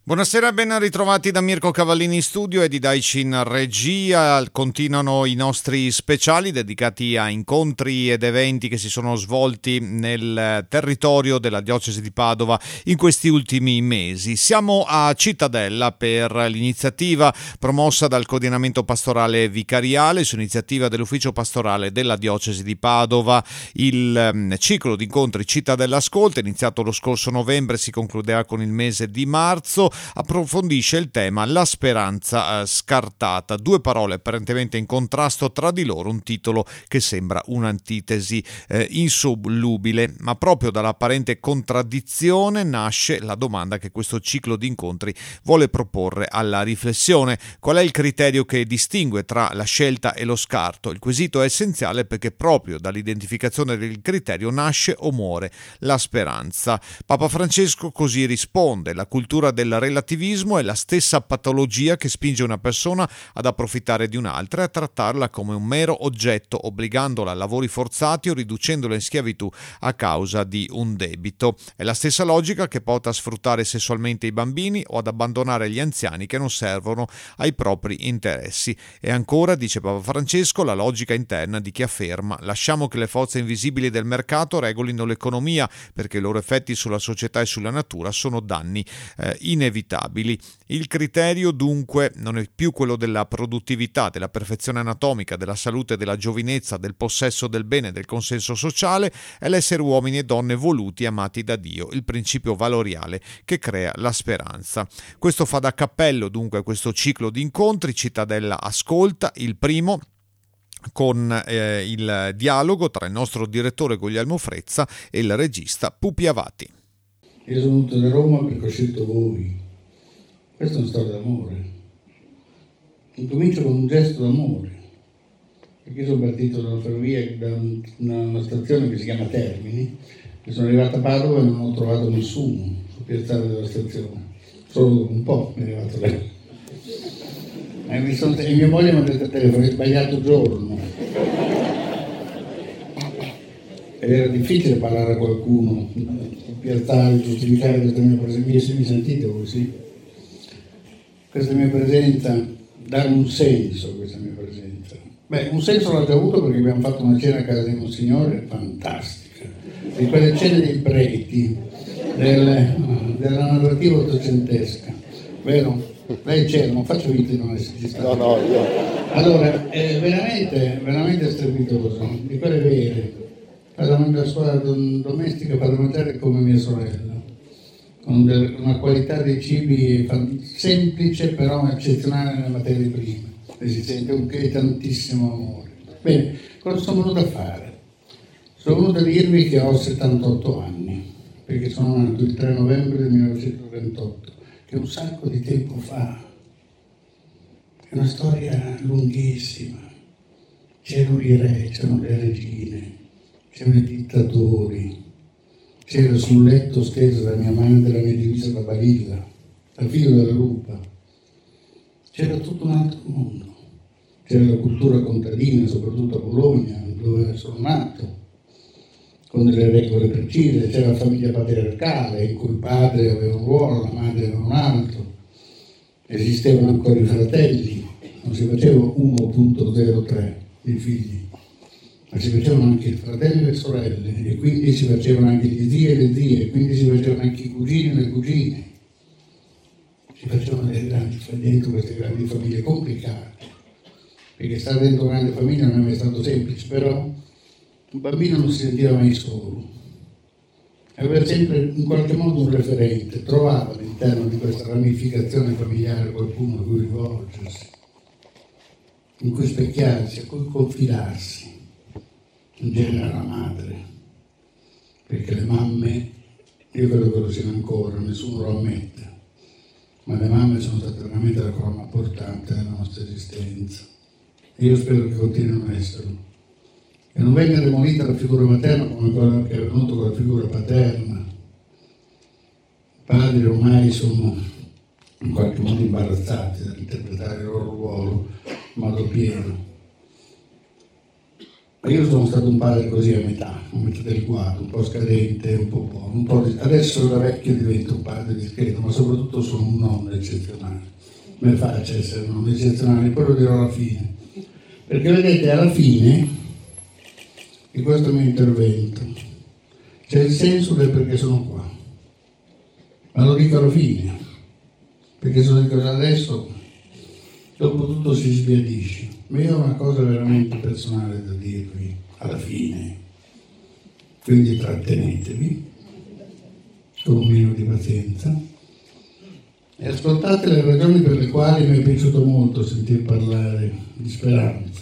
Buonasera, ben ritrovati da Mirko Cavallini in studio e di Daici in regia. Continuano i nostri speciali dedicati a incontri ed eventi che si sono svolti nel territorio della diocesi di Padova in questi ultimi mesi. Siamo a Cittadella per l'iniziativa promossa dal coordinamento pastorale vicariale su iniziativa dell'ufficio pastorale della diocesi di Padova. Il ciclo di incontri Cittadella Ascolta, iniziato lo scorso novembre, si concluderà con il mese di marzo. Approfondisce il tema La speranza scartata, due parole apparentemente in contrasto tra di loro, un titolo che sembra un'antitesi insolubile, ma proprio dall'apparente contraddizione nasce la domanda che questo ciclo di incontri vuole proporre alla riflessione: qual è il criterio che distingue tra la scelta e lo scarto? Il quesito è essenziale perché proprio dall'identificazione del criterio nasce o muore la speranza. Papa Francesco così risponde: la cultura del relativismo è la stessa patologia che spinge una persona ad approfittare di un'altra e a trattarla come un mero oggetto, obbligandola a lavori forzati o riducendola in schiavitù a causa di un debito. È la stessa logica che porta a sfruttare sessualmente i bambini o ad abbandonare gli anziani che non servono ai propri interessi. E ancora, dice Papa Francesco, la logica interna di chi afferma: lasciamo che le forze invisibili del mercato regolino l'economia, perché i loro effetti sulla società e sulla natura sono danni inevitabili. Il criterio dunque non è più quello della produttività, della perfezione anatomica, della salute, della giovinezza, del possesso del bene, del consenso sociale, è l'essere uomini e donne voluti e amati da Dio, il principio valoriale che crea la speranza. Questo fa da cappello dunque a questo ciclo di incontri. Cittadella Ascolta, il primo con il dialogo tra il nostro direttore Guglielmo Frezza e il regista Pupi Avati. Io sono venuto da Roma perché ho scelto voi. Questa è una storia d'amore. Incomincio con un gesto d'amore, perché io sono partito dalla ferrovia, da una stazione che si chiama Termini, e sono arrivato a Padova e non ho trovato nessuno sul piazzale della stazione. Solo dopo un po' mi è arrivato lei. E mia moglie mi ha detto al telefono: hai sbagliato giorno. Ed era difficile parlare a qualcuno, piazzare, giustificare questa mia presenza. Mi sentite voi, sì? Questa mia presenza, dare un senso a questa mia presenza. Beh, un senso l'ho già avuto perché abbiamo fatto una cena a casa di Monsignore fantastica, di quelle cene dei preti, della narrativa ottocentesca, vero? Lei c'era, non faccio finta di non esserci stato. No, io. Allora, è veramente strepitoso, di quelle vere. La scuola domestica parlamentare come mia sorella, con una qualità dei cibi semplice però eccezionale nelle materie prime, e si sente anche tantissimo amore. Bene, cosa sono venuto a fare? Sono venuto a dirvi che ho 78 anni, perché sono nato il 3 novembre del 1928, che è un sacco di tempo fa, è una storia lunghissima. C'erano i re, c'erano le regine, c'erano i dittatori, c'era sul letto steso da mia madre la mia divisa da Barilla, dal figlio della lupa. C'era tutto un altro mondo. C'era la cultura contadina, soprattutto a Bologna, dove sono nato, con delle regole precise. C'era la famiglia patriarcale, in cui il padre aveva un ruolo, la madre aveva un altro. Esistevano ancora i fratelli, non si faceva 1.03 di figli, ma si facevano anche i fratelli e le sorelle, e quindi si facevano anche gli zii e le zie, e quindi si facevano anche i cugini e le cugine. Si facevano dentro queste grandi famiglie complicate, perché stare dentro una grande famiglia non è mai stato semplice, però un bambino non si sentiva mai solo. Aveva sempre in qualche modo un referente, trovava all'interno di questa ramificazione familiare qualcuno a cui rivolgersi, in cui specchiarsi, a cui confidarsi. In genere la madre, perché le mamme, io credo che lo siano ancora, nessuno lo ammette, ma le mamme sono state veramente la colonna portante della nostra esistenza, e io spero che continuino a esserlo, e non venga demolita la figura materna come quella che è avvenuta con la figura paterna. I padri ormai sono in qualche modo imbarazzati dall'interpretare il loro ruolo in modo pieno. Ma io sono stato un padre così a metà del quadro, un po' scadente, un po' adesso da vecchio divento un padre discreto, ma soprattutto sono un nonno eccezionale. Me faccia essere un nonno eccezionale, poi lo dirò alla fine. Perché vedete, alla fine di questo mio intervento c'è il senso del perché sono qua. Ma lo dico alla fine, perché se lo dico già adesso, dopo tutto si sbiadisce. Ma io ho una cosa veramente personale da dirvi alla fine, quindi trattenetevi con un minimo di pazienza e ascoltate le ragioni per le quali mi è piaciuto molto sentir parlare di speranza,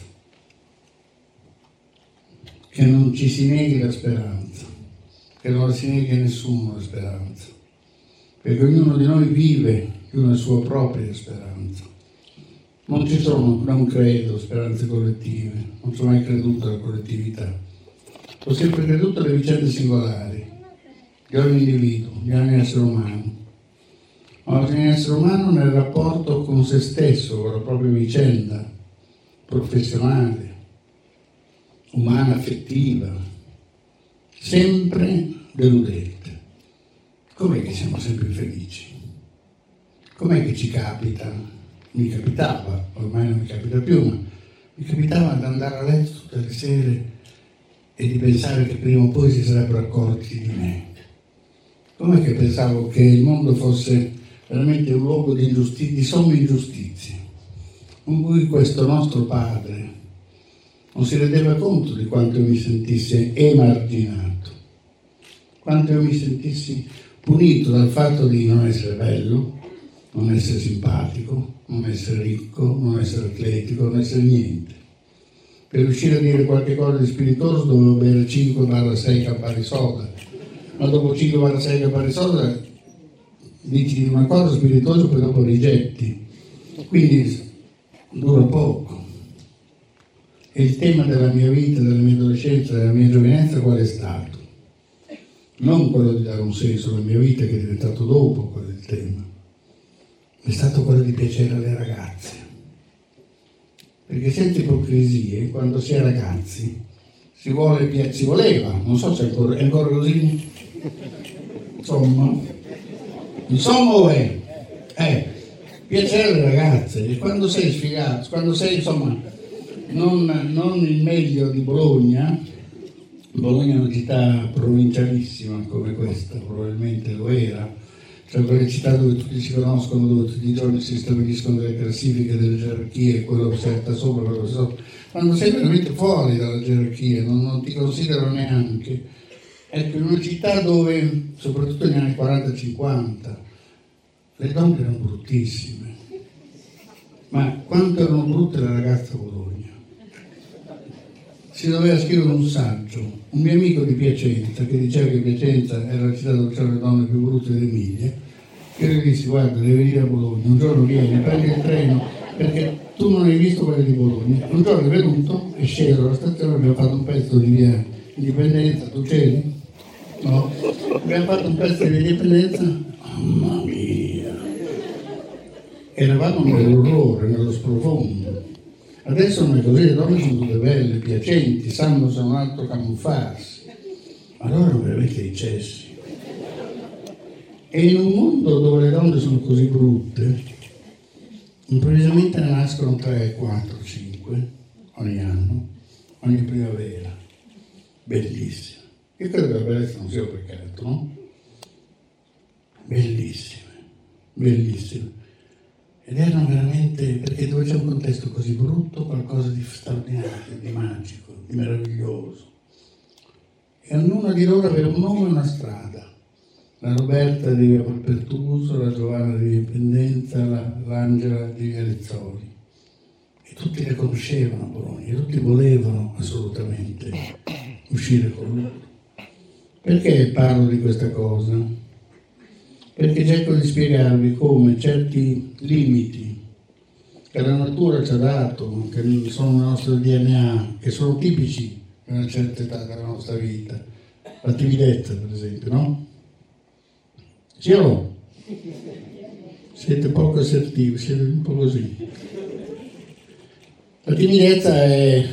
che non ci si neghi la speranza, che non la si neghi a nessuno la speranza, perché ognuno di noi vive una sua propria speranza. Non ci sono, non credo, speranze collettive, non ci ho mai creduto alla collettività. Ho sempre creduto alle vicende singolari, di ogni individuo, di ogni essere umano. Ma ogni essere umano nel rapporto con se stesso, con la propria vicenda professionale, umana, affettiva, sempre deludente. Com'è che siamo sempre infelici? Com'è che ci capita? Mi capitava, ormai non mi capita più, ma mi capitava di andare a letto tutte le sere e di pensare che prima o poi si sarebbero accorti di me. Com'è che pensavo che il mondo fosse veramente un luogo di somme ingiustizie, in cui questo nostro padre non si rendeva conto di quanto io mi sentissi emarginato, quanto io mi sentissi punito dal fatto di non essere bello, non essere simpatico, non essere ricco, non essere atletico, non essere niente. Per riuscire a dire qualche cosa di spiritoso dovevo bere 5-6 campari soda, ma dopo 5-6 campari soda dici una cosa spiritosa e poi dopo rigetti, quindi dura poco. E il tema della mia vita, della mia adolescenza, della mia giovinezza qual è stato? Non quello di dare un senso alla mia vita, che è diventato dopo quello il tema, è stato quello di piacere alle ragazze. Perché senza ipocrisie, quando si è ragazzi, si voleva, non so se è ancora così, insomma piacere alle ragazze. E quando sei sfigato, quando sei insomma non il meglio di Bologna è una città provincialissima come questa, probabilmente lo era, cioè quelle città dove tutti si conoscono, dove tutti i giorni si stabiliscono delle classifiche, delle gerarchie, quello salta sopra, quello sopra. Quando sei veramente fuori dalla gerarchia, non ti considerano neanche. Ecco, in una città dove, soprattutto negli anni 40-50, le donne erano bruttissime. Ma quanto erano brutte le ragazze a Bologna? Si doveva scrivere un saggio. Un mio amico di Piacenza, che diceva che Piacenza era la città dove c'erano le donne più brutte d'Emilia, io gli dissi: guarda, devi venire a Bologna, un giorno vieni, prendi il treno, perché tu non hai visto quelle di Bologna. Un giorno è venuto e sceso alla stazione, abbiamo fatto un pezzo di via Indipendenza, tu c'eri? No? Abbiamo fatto un pezzo di via Indipendenza, mamma mia! Eravamo nell'orrore, nello sprofondo. Adesso non è così, le donne sono tutte belle, piacenti, sanno se un altro camuffarsi. Allora erano veramente eccessi. E in un mondo dove le donne sono così brutte, improvvisamente ne nascono 3, 4, 5 ogni anno, ogni primavera. Bellissime. Io credo che la bellezza non sia un peccato, no? Bellissime, bellissime. Ed erano veramente, perché dove c'è un contesto così brutto, qualcosa di straordinario, di magico, di meraviglioso. E ognuna di loro aveva un nome e una strada. La Roberta di via Pertuso, la Giovanna di via Indipendenza, l'Angela di via Rizzoli. E tutti le conoscevano a Bologna, e tutti volevano assolutamente uscire con loro. Perché parlo di questa cosa? Perché cerco di spiegarvi come certi limiti che la natura ci ha dato, che sono nel nostro DNA, che sono tipici di una certa età della nostra vita, la timidezza per esempio, no? Sì o no? Siete poco assertivi, siete un po' così. La timidezza è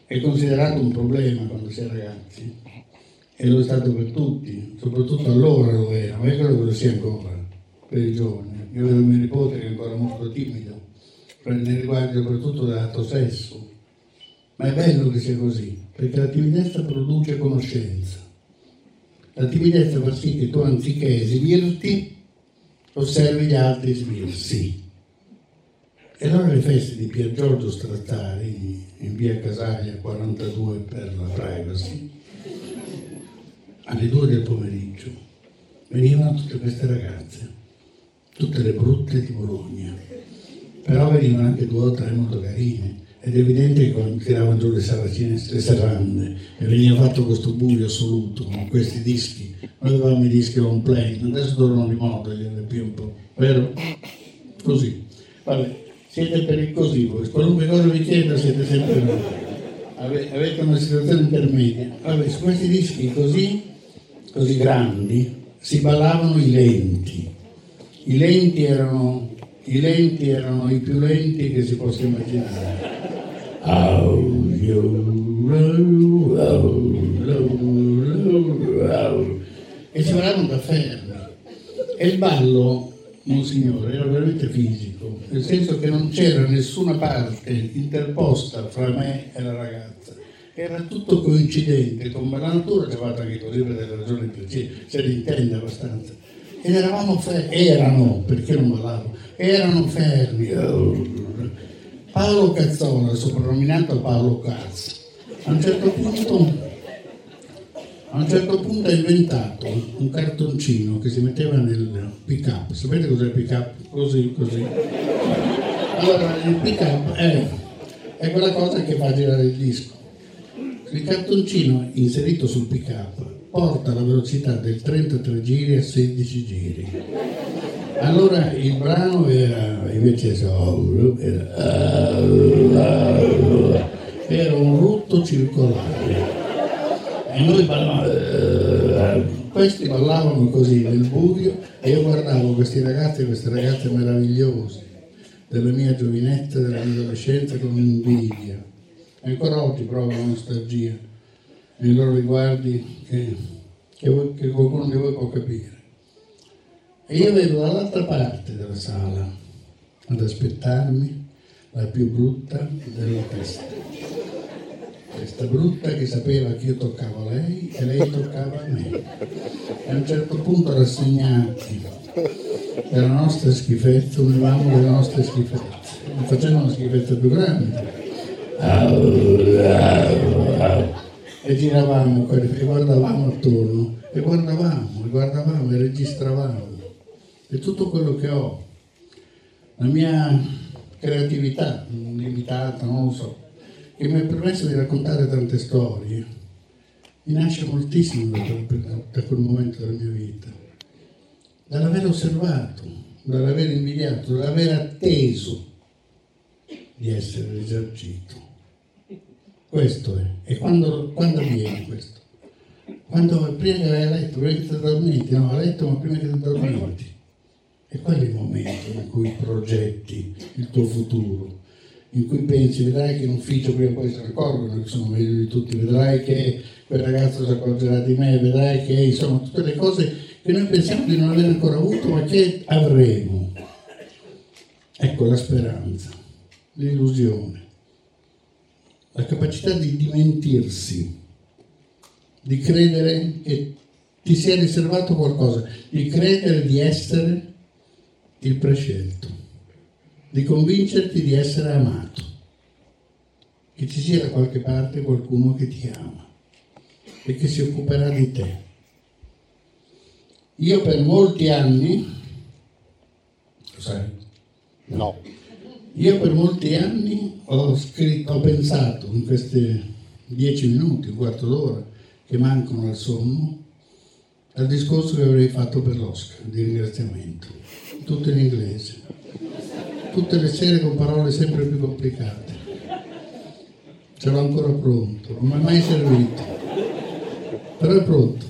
è considerato un problema quando si è ragazzi, e lo è stato per tutti, soprattutto allora lo era, ma io credo che lo sia ancora per i giovani. Io vedo mio nipote che è ancora molto timido, nei riguardi soprattutto dell'altro sesso, ma è bello che sia così, perché la timidezza produce conoscenza. La timidezza fa sì che tu, anziché esibirti, osservi gli altri esibirsi. E allora le feste di Pier Giorgio Strattari, in via Casaglia 42 per la privacy, alle 2 del pomeriggio, venivano tutte queste ragazze, tutte le brutte di Bologna, però venivano anche 2 o 3 molto carine. Ed è evidente che quando tiravano giù le saracine, le serrande, e veniva fatto questo buio assoluto con questi dischi. Noi avevamo i dischi on play, adesso tornano di moda, gli LP un po', vero? Così. Vabbè, siete per il così voi, qualunque cosa vi chiedo siete sempre voi. Avete una situazione intermedia. Vabbè, su questi dischi così grandi si ballavano i lenti. I lenti erano i più lenti che si possa immaginare. E si ballavano da fermi. E il ballo, monsignore, era veramente fisico, nel senso che non c'era nessuna parte interposta fra me e la ragazza. Era tutto coincidente, con la natura che ha fatto anche così per delle ragioni precise, se ne intende abbastanza. Ed eravamo erano, perché non ballavo, erano fermi. Paolo Cazzola, soprannominato Paolo Cazzo, a un certo punto ha inventato un cartoncino che si metteva nel pick-up. Sapete cos'è il pick-up? Così. Allora, il pick-up è quella cosa che fa girare il disco. Il cartoncino inserito sul pick-up porta la velocità del 33 giri a 16 giri. Allora il brano era invece era un rutto circolare e noi ballavamo, questi ballavano così nel buio e io guardavo questi ragazzi e queste ragazze meravigliose della mia giovinezza, della mia adolescenza con invidia. E ancora oggi provo la nostalgia nei loro riguardi che qualcuno di voi può capire. E io vedo dall'altra parte della sala ad aspettarmi la più brutta della testa. Questa brutta che sapeva che io toccavo a lei e lei toccava a me. E a un certo punto, rassegnati dalla nostra schifezza, univamo le nostre schifezze, facendo una schifezza più grande. E giravamo e guardavamo attorno e guardavamo e registravamo. E tutto quello che ho, la mia creatività limitata, non lo so, che mi ha permesso di raccontare tante storie, mi nasce moltissimo da quel momento della mia vita, dall'aver osservato, dall'aver invidiato, dall'aver atteso di essere risarcito. Questo è. E quando avviene questo? Quando prima che hai letto, prima che ti addormenti, no, hai letto ma prima che ti addormenti. E quello è il momento in cui progetti il tuo futuro, in cui pensi, vedrai che in ufficio prima o poi se ne accorgono che sono meglio di tutti, vedrai che quel ragazzo si accorgerà di me, vedrai che insomma tutte le cose che noi pensiamo di non aver ancora avuto ma che avremo. Ecco la speranza, l'illusione, la capacità di dimentirsi, di credere che ti sia riservato qualcosa, di credere di essere il prescelto, di convincerti di essere amato, che ci sia da qualche parte qualcuno che ti ama e che si occuperà di te. Io per molti anni, lo sai? No. Io per molti anni ho pensato in questi 10 minuti, un quarto d'ora che mancano al sonno, al discorso che avrei fatto per l'Oscar di ringraziamento, tutto in inglese, tutte le sere con parole sempre più complicate. Ce l'ho ancora pronto, non mi è mai servito, però è pronto.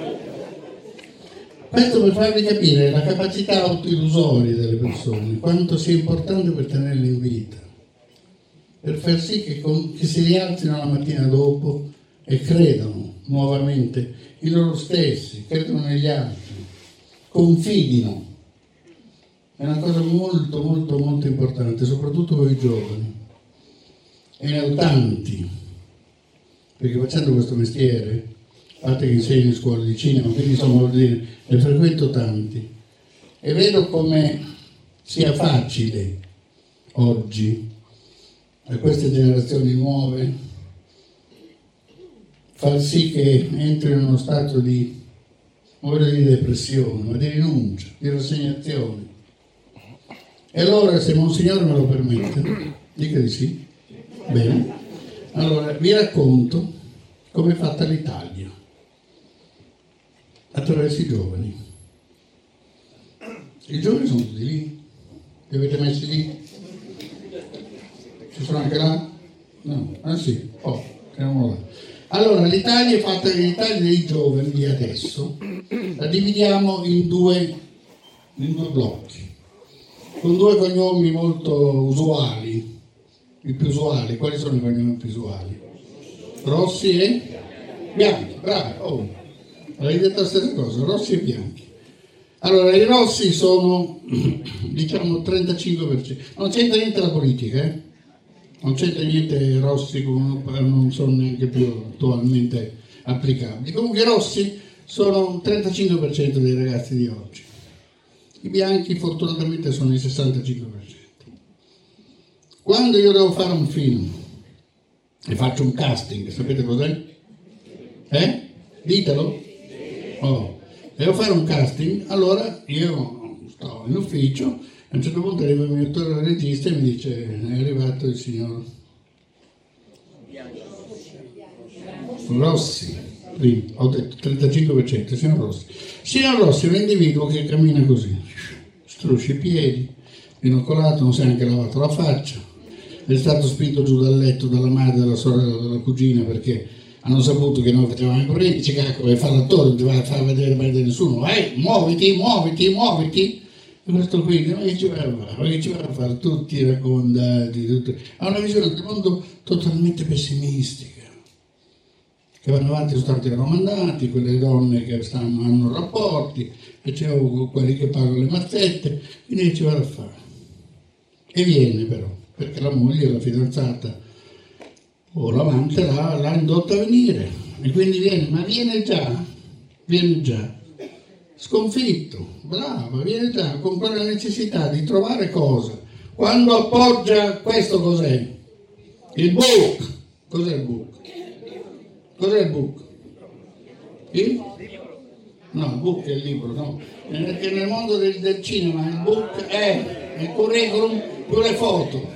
Questo per farvi capire la capacità autoillusoria delle persone, quanto sia importante per tenerle in vita. per far sì che si rialzino la mattina dopo e credano nuovamente in loro stessi, credono negli altri, confidino. È una cosa molto, molto, molto importante, soprattutto per i giovani. E ne ho tanti, perché facendo questo mestiere, a parte che insegno in scuola di cinema, quindi insomma vuol dire, ne frequento tanti, e vedo come sia facile oggi, a queste generazioni nuove, far sì che entrino in uno stato di, non voglio dire depressione, ma di rinuncia, di rassegnazione. E allora, se Monsignore me lo permette, dica di sì. Bene. Allora, vi racconto come è fatta l'Italia attraverso i giovani. I giovani sono tutti lì. Li avete messi lì? Ci sono anche là? No? Ah sì. Oh, teniamolo là. Allora, l'Italia è fatta, l'Italia dei giovani di adesso, la dividiamo in due blocchi, con due cognomi molto usuali, i più usuali. Quali sono i cognomi più usuali? Rossi e Bianchi, bravo. Oh, avevi detto la stessa cosa, Rossi e Bianchi. Allora, i Rossi sono, diciamo, 35%. Non c'entra niente la politica, eh? Non c'entra niente Rossi, non sono neanche più attualmente applicabili. Comunque i Rossi sono il 35% dei ragazzi di oggi. I Bianchi fortunatamente sono il 65%. Quando io devo fare un film e faccio un casting, sapete cos'è? Ditelo? Oh. Devo fare un casting, allora io sto in ufficio, a un certo punto arriva il mio attore regista e mi dice: è arrivato il signor Rossi. Ho detto 35%, signor Rossi. Signor Rossi è un individuo che cammina così, struscia i piedi, binocolato, non si è neanche lavato la faccia, è stato spinto giù dal letto dalla madre, dalla sorella, dalla cugina, perché hanno saputo che noi facevamo i problemi. Dice: cacchio, vai a fare l'attore, non ti vai a far vedere mai da nessuno, vai, muoviti. E questo qui, che ci vai a fare? Tutti raccomandati, tutti. Ha una visione del mondo totalmente pessimistica, che vanno avanti soltanto i raccomandati, quelle donne che hanno rapporti, e c'è quelli che pagano le mazzette, quindi che ci va a fare? E viene però, perché la moglie, la fidanzata o l'amante l'ha indotta a venire, e quindi viene, ma viene già sconfitto, bravo, viene già con quella necessità di trovare cosa. Quando appoggia questo, cos'è? Il book. Cos'è il book? Cos'è il book? No, il book è il libro, no. Perché nel mondo del cinema il book è il curriculum più le foto.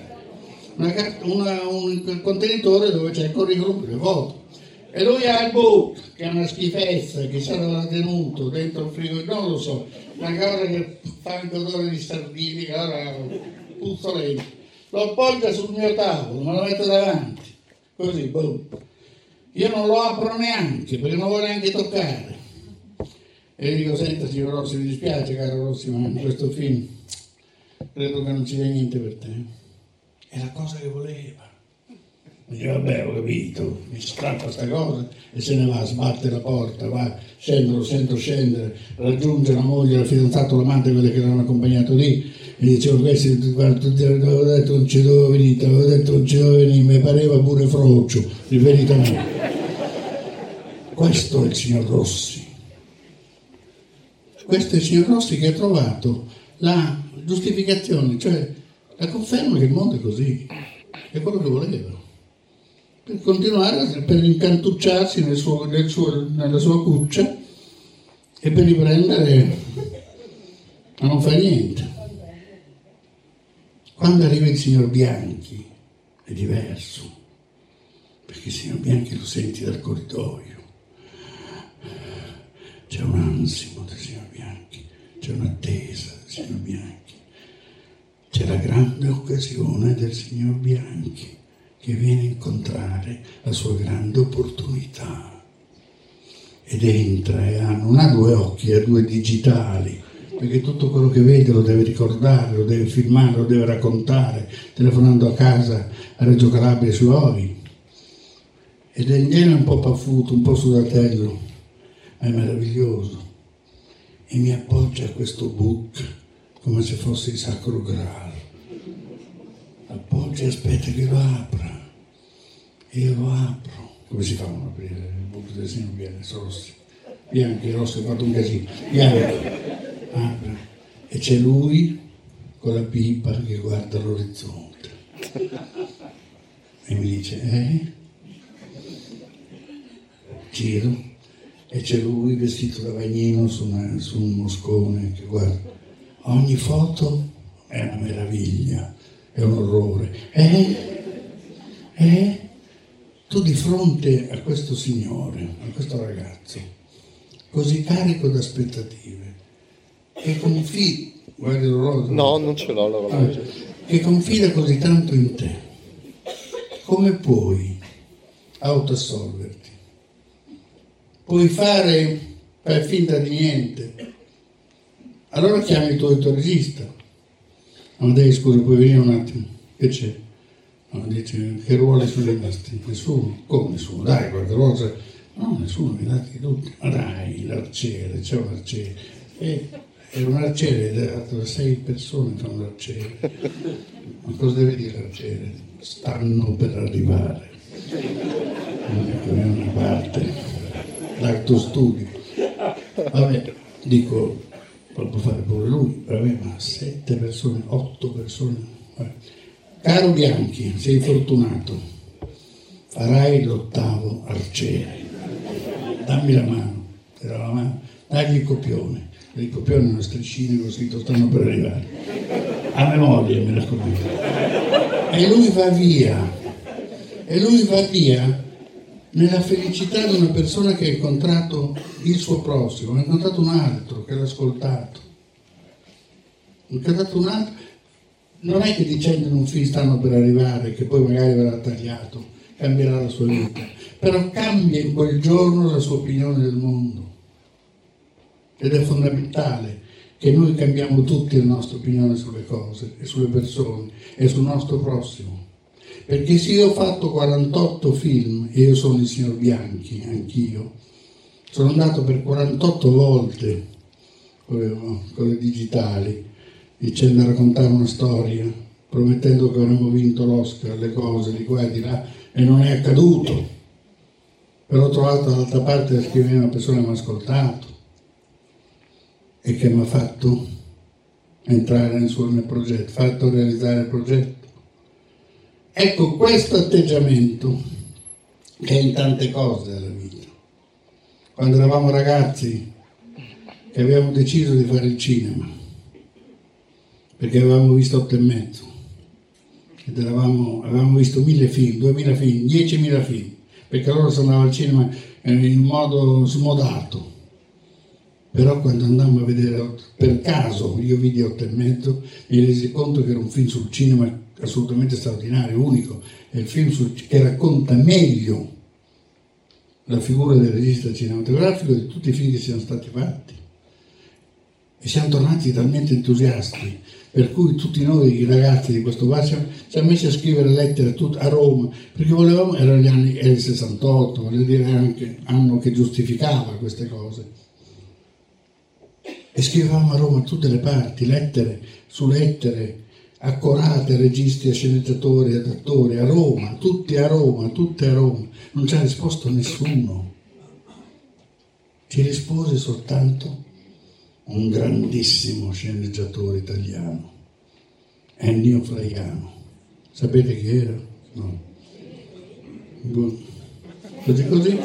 Un contenitore dove c'è il curriculum più le foto. E lui ha il book, che è una schifezza, che sarà tenuto dentro il frigo, non lo so, una cosa che fa anche odore di sardini, che allora puzzolente. Lo appoggia sul mio tavolo, me lo metto davanti, così, boom. Io non lo apro neanche, perché non voglio neanche toccare. E gli dico: senta signor Rossi, mi dispiace caro Rossi, ma in questo film credo che non ci sia niente per te. È la cosa che voleva. Mi dice: vabbè, ho capito, mi strappa sta cosa e se ne va, sbatte la porta, va, scendo, lo sento scendere, raggiunge la moglie, la fidanzata, l'amante, quelle che l'hanno accompagnato lì, e dicevo: questi, guarda, avevo detto non ci dovevo venire, mi pareva pure frocio, riferito a me. Questo è il signor Rossi. Questo è il signor Rossi che ha trovato la giustificazione, cioè la conferma che il mondo è così, è quello che voleva, per continuare, per incantucciarsi nella sua cuccia e per riprendere a non fare niente. Quando arriva il signor Bianchi è diverso, perché il signor Bianchi lo senti dal corridoio, c'è un ansimo del signor Bianchi, c'è un'attesa del signor Bianchi, c'è la grande occasione del signor Bianchi che viene a incontrare la sua grande opportunità ed entra e non ha due occhi, ha due digitali, perché tutto quello che vede lo deve ricordare, lo deve filmare, lo deve raccontare, telefonando a casa a Reggio Calabria ai suoi. Ed viene un po' paffuto, un po' sudatello, ma è meraviglioso. E mi appoggia a questo book come se fosse il Sacro Graal. Appoggia e aspetta che lo apra. E io lo apro. Come si fa a non aprire il book del signor Rossi? Bianchi, Rossi, ho fatto un casino. Bianchi, apre. E c'è lui con la pipa che guarda l'orizzonte. E mi dice, Giro, e c'è lui vestito da bagnino su un moscone che guarda. Ogni foto è una meraviglia, è un orrore. Tu di fronte a questo signore, a questo ragazzo, così carico di aspettative, che confida, guardi l'orologio? No, non ce l'ho l'orologio. Che confida così tanto in te, come puoi autoassolverti? Puoi fare finta di niente? Allora chiami il tuo regista. Amadei, scusa, puoi venire un attimo? Che c'è? No, dice, che ruoli sono rimasti? Nessuno? Come nessuno? Dai, qualche cosa. No, nessuno, mi dati tutti. Ma dai, l'arciere, c'è un arciere. E un arciere, 6 persone fanno l'arciere. Ma cosa deve dire l'arciere? Stanno per arrivare. Ecco, è una parte. L'atto studio. Vabbè, dico, può fare pure lui, vabbè, ma 7 persone, 8 persone. Vabbè. Caro Bianchi, sei fortunato, farai l'8º arciere. Dammi la mano, era la mano, dagli il copione. Il copione è una striscina con scritto stanno per arrivare. A memoria, mi raccomando. E lui va via nella felicità di una persona che ha incontrato il suo prossimo, ha incontrato un altro che l'ha ascoltato. Ha incontrato un altro. Non è che dicendo in un film stanno per arrivare, che poi magari verrà tagliato, cambierà la sua vita, però cambia in quel giorno la sua opinione del mondo. Ed è fondamentale che noi cambiamo tutti la nostra opinione sulle cose e sulle persone e sul nostro prossimo. Perché se io ho fatto 48 film, e io sono il signor Bianchi, anch'io, sono andato per 48 volte con le digitali, dicendo a raccontare una storia, promettendo che avremmo vinto l'Oscar, le cose di qua e di là, e non è accaduto. Però ho trovato dall'altra parte da scrivere una persona che mi ha ascoltato e che mi ha fatto entrare nel progetto, fatto realizzare il progetto. Ecco, questo atteggiamento che è in tante cose della vita. Quando eravamo ragazzi che avevamo deciso di fare il cinema, perché avevamo visto 8,5 ed avevamo visto 1.000 film, 2.000 film, 10.000 film, perché allora si andava al cinema in modo smodato. Però quando andammo a vedere, per caso, io vidi 8,5, mi resi conto che era un film sul cinema assolutamente straordinario, unico, è il film che racconta meglio la figura del regista cinematografico di tutti i film che siano stati fatti. E siamo tornati talmente entusiasti, per cui tutti noi, i ragazzi di questo bar, ci siamo messi a scrivere lettere a Roma, perché volevamo, erano gli anni, era il 68, voglio dire, anche anno che giustificava queste cose. E scrivevamo a Roma, a tutte le parti, lettere su lettere, accorate a registi, a sceneggiatori, ad attori, a Roma, tutte a Roma. Non ci ha risposto nessuno. Ci rispose soltanto un grandissimo sceneggiatore italiano, Ennio Flaiano. Sapete chi era? No. Così.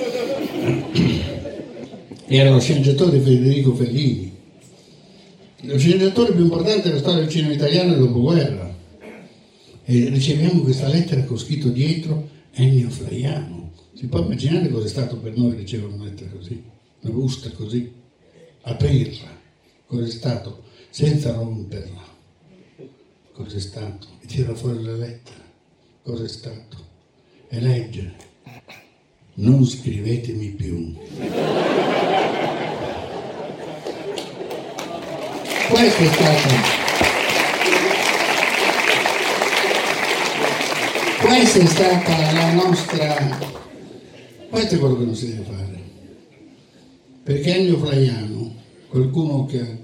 Era lo sceneggiatore di Federico Fellini. Lo sceneggiatore più importante della storia del cinema italiano è il dopoguerra. E riceviamo questa lettera con scritto dietro Ennio Flaiano. Si può immaginare cosa è stato per noi ricevere una lettera così, una busta così, aprirla, cosa è stato, senza romperla, cosa è stato, e tira fuori la lettera, cosa è stato, e leggere, non scrivetemi più. Questa è stata la nostra... Questo è quello che non si deve fare. Perché Ennio Flaiano, qualcuno che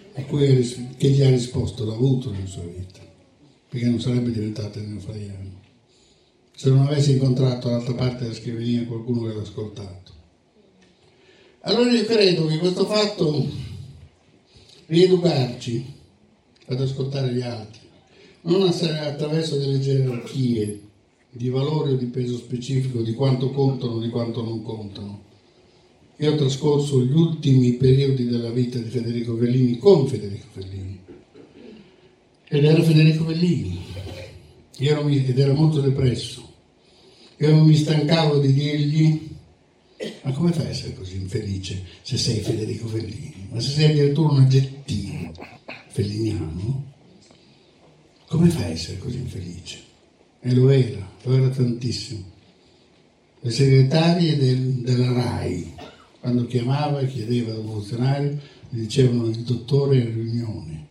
gli ha risposto, l'ha avuto nella sua vita, perché non sarebbe diventato Ennio Flaiano se non avesse incontrato all'altra parte della scrivania qualcuno che l'ha ascoltato. Allora io credo che questo fatto, rieducarci ad ascoltare gli altri, non attraverso delle gerarchie di valore o di peso specifico, di quanto contano o di quanto non contano. Io ho trascorso gli ultimi periodi della vita di Federico Fellini con Federico Fellini. Ed era Federico Fellini. Ed era molto depresso. Io non mi stancavo di dirgli: ma come fai a essere così infelice se sei Federico Fellini? Ma se sei addirittura un aggettivo felliniano, come fai a essere così infelice? E lo era tantissimo. Le segretarie della RAI, quando chiamava e chiedeva al funzionario, gli dicevano: il dottore è in riunione.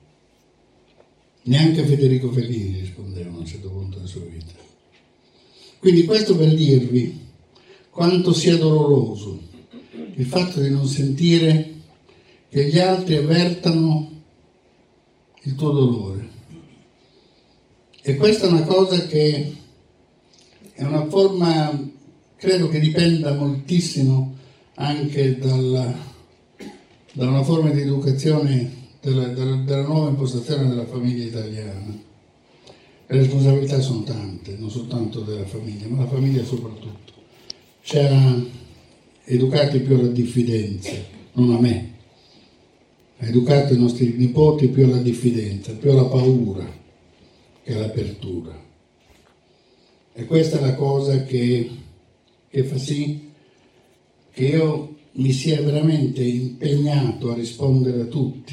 Neanche Federico Fellini rispondeva a un certo punto della sua vita. Quindi questo per dirvi quanto sia doloroso il fatto di non sentire che gli altri avvertano il tuo dolore. E questa è una cosa che è una forma, credo che dipenda moltissimo anche da una forma di educazione della nuova impostazione della famiglia italiana. Le responsabilità sono tante, non soltanto della famiglia, ma la famiglia soprattutto. Ci ha educati più alla diffidenza, non a me. Ha educato i nostri nipoti più alla diffidenza, più alla paura che all'apertura. E questa è la cosa che fa sì che io mi sia veramente impegnato a rispondere a tutti.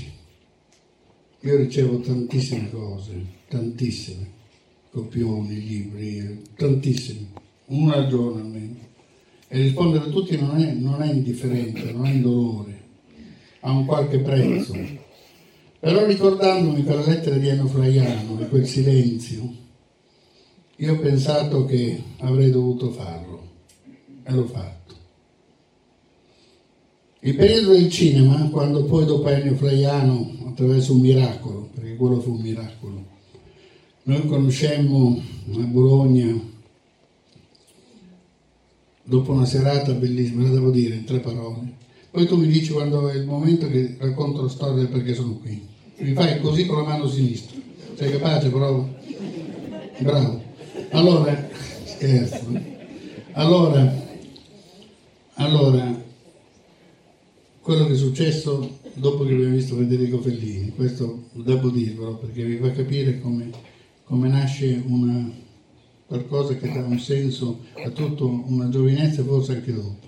Io ricevo tantissime cose, tantissime, copioni, libri, tantissimi, una al giorno almeno. E rispondere a tutti non è indifferente, non è indolore, ha un qualche prezzo. Però ricordandomi quella lettera di Ennio Flaiano e quel silenzio, io ho pensato che avrei dovuto farlo e l'ho fatto. Il periodo del cinema, quando poi dopo Ennio Flaiano, attraverso un miracolo, perché quello fu un miracolo, noi conoscemmo a Bologna, dopo una serata bellissima, la devo dire in 3 parole. Poi tu mi dici quando è il momento che racconto la storia del perché sono qui. Mi fai così con la mano sinistra. Sei capace? Prova. Bravo. Allora, scherzo. Allora, quello che è successo dopo che abbiamo visto Federico Fellini, questo devo dirvelo perché vi fa capire come nasce qualcosa che dà un senso a tutta una giovinezza e forse anche dopo.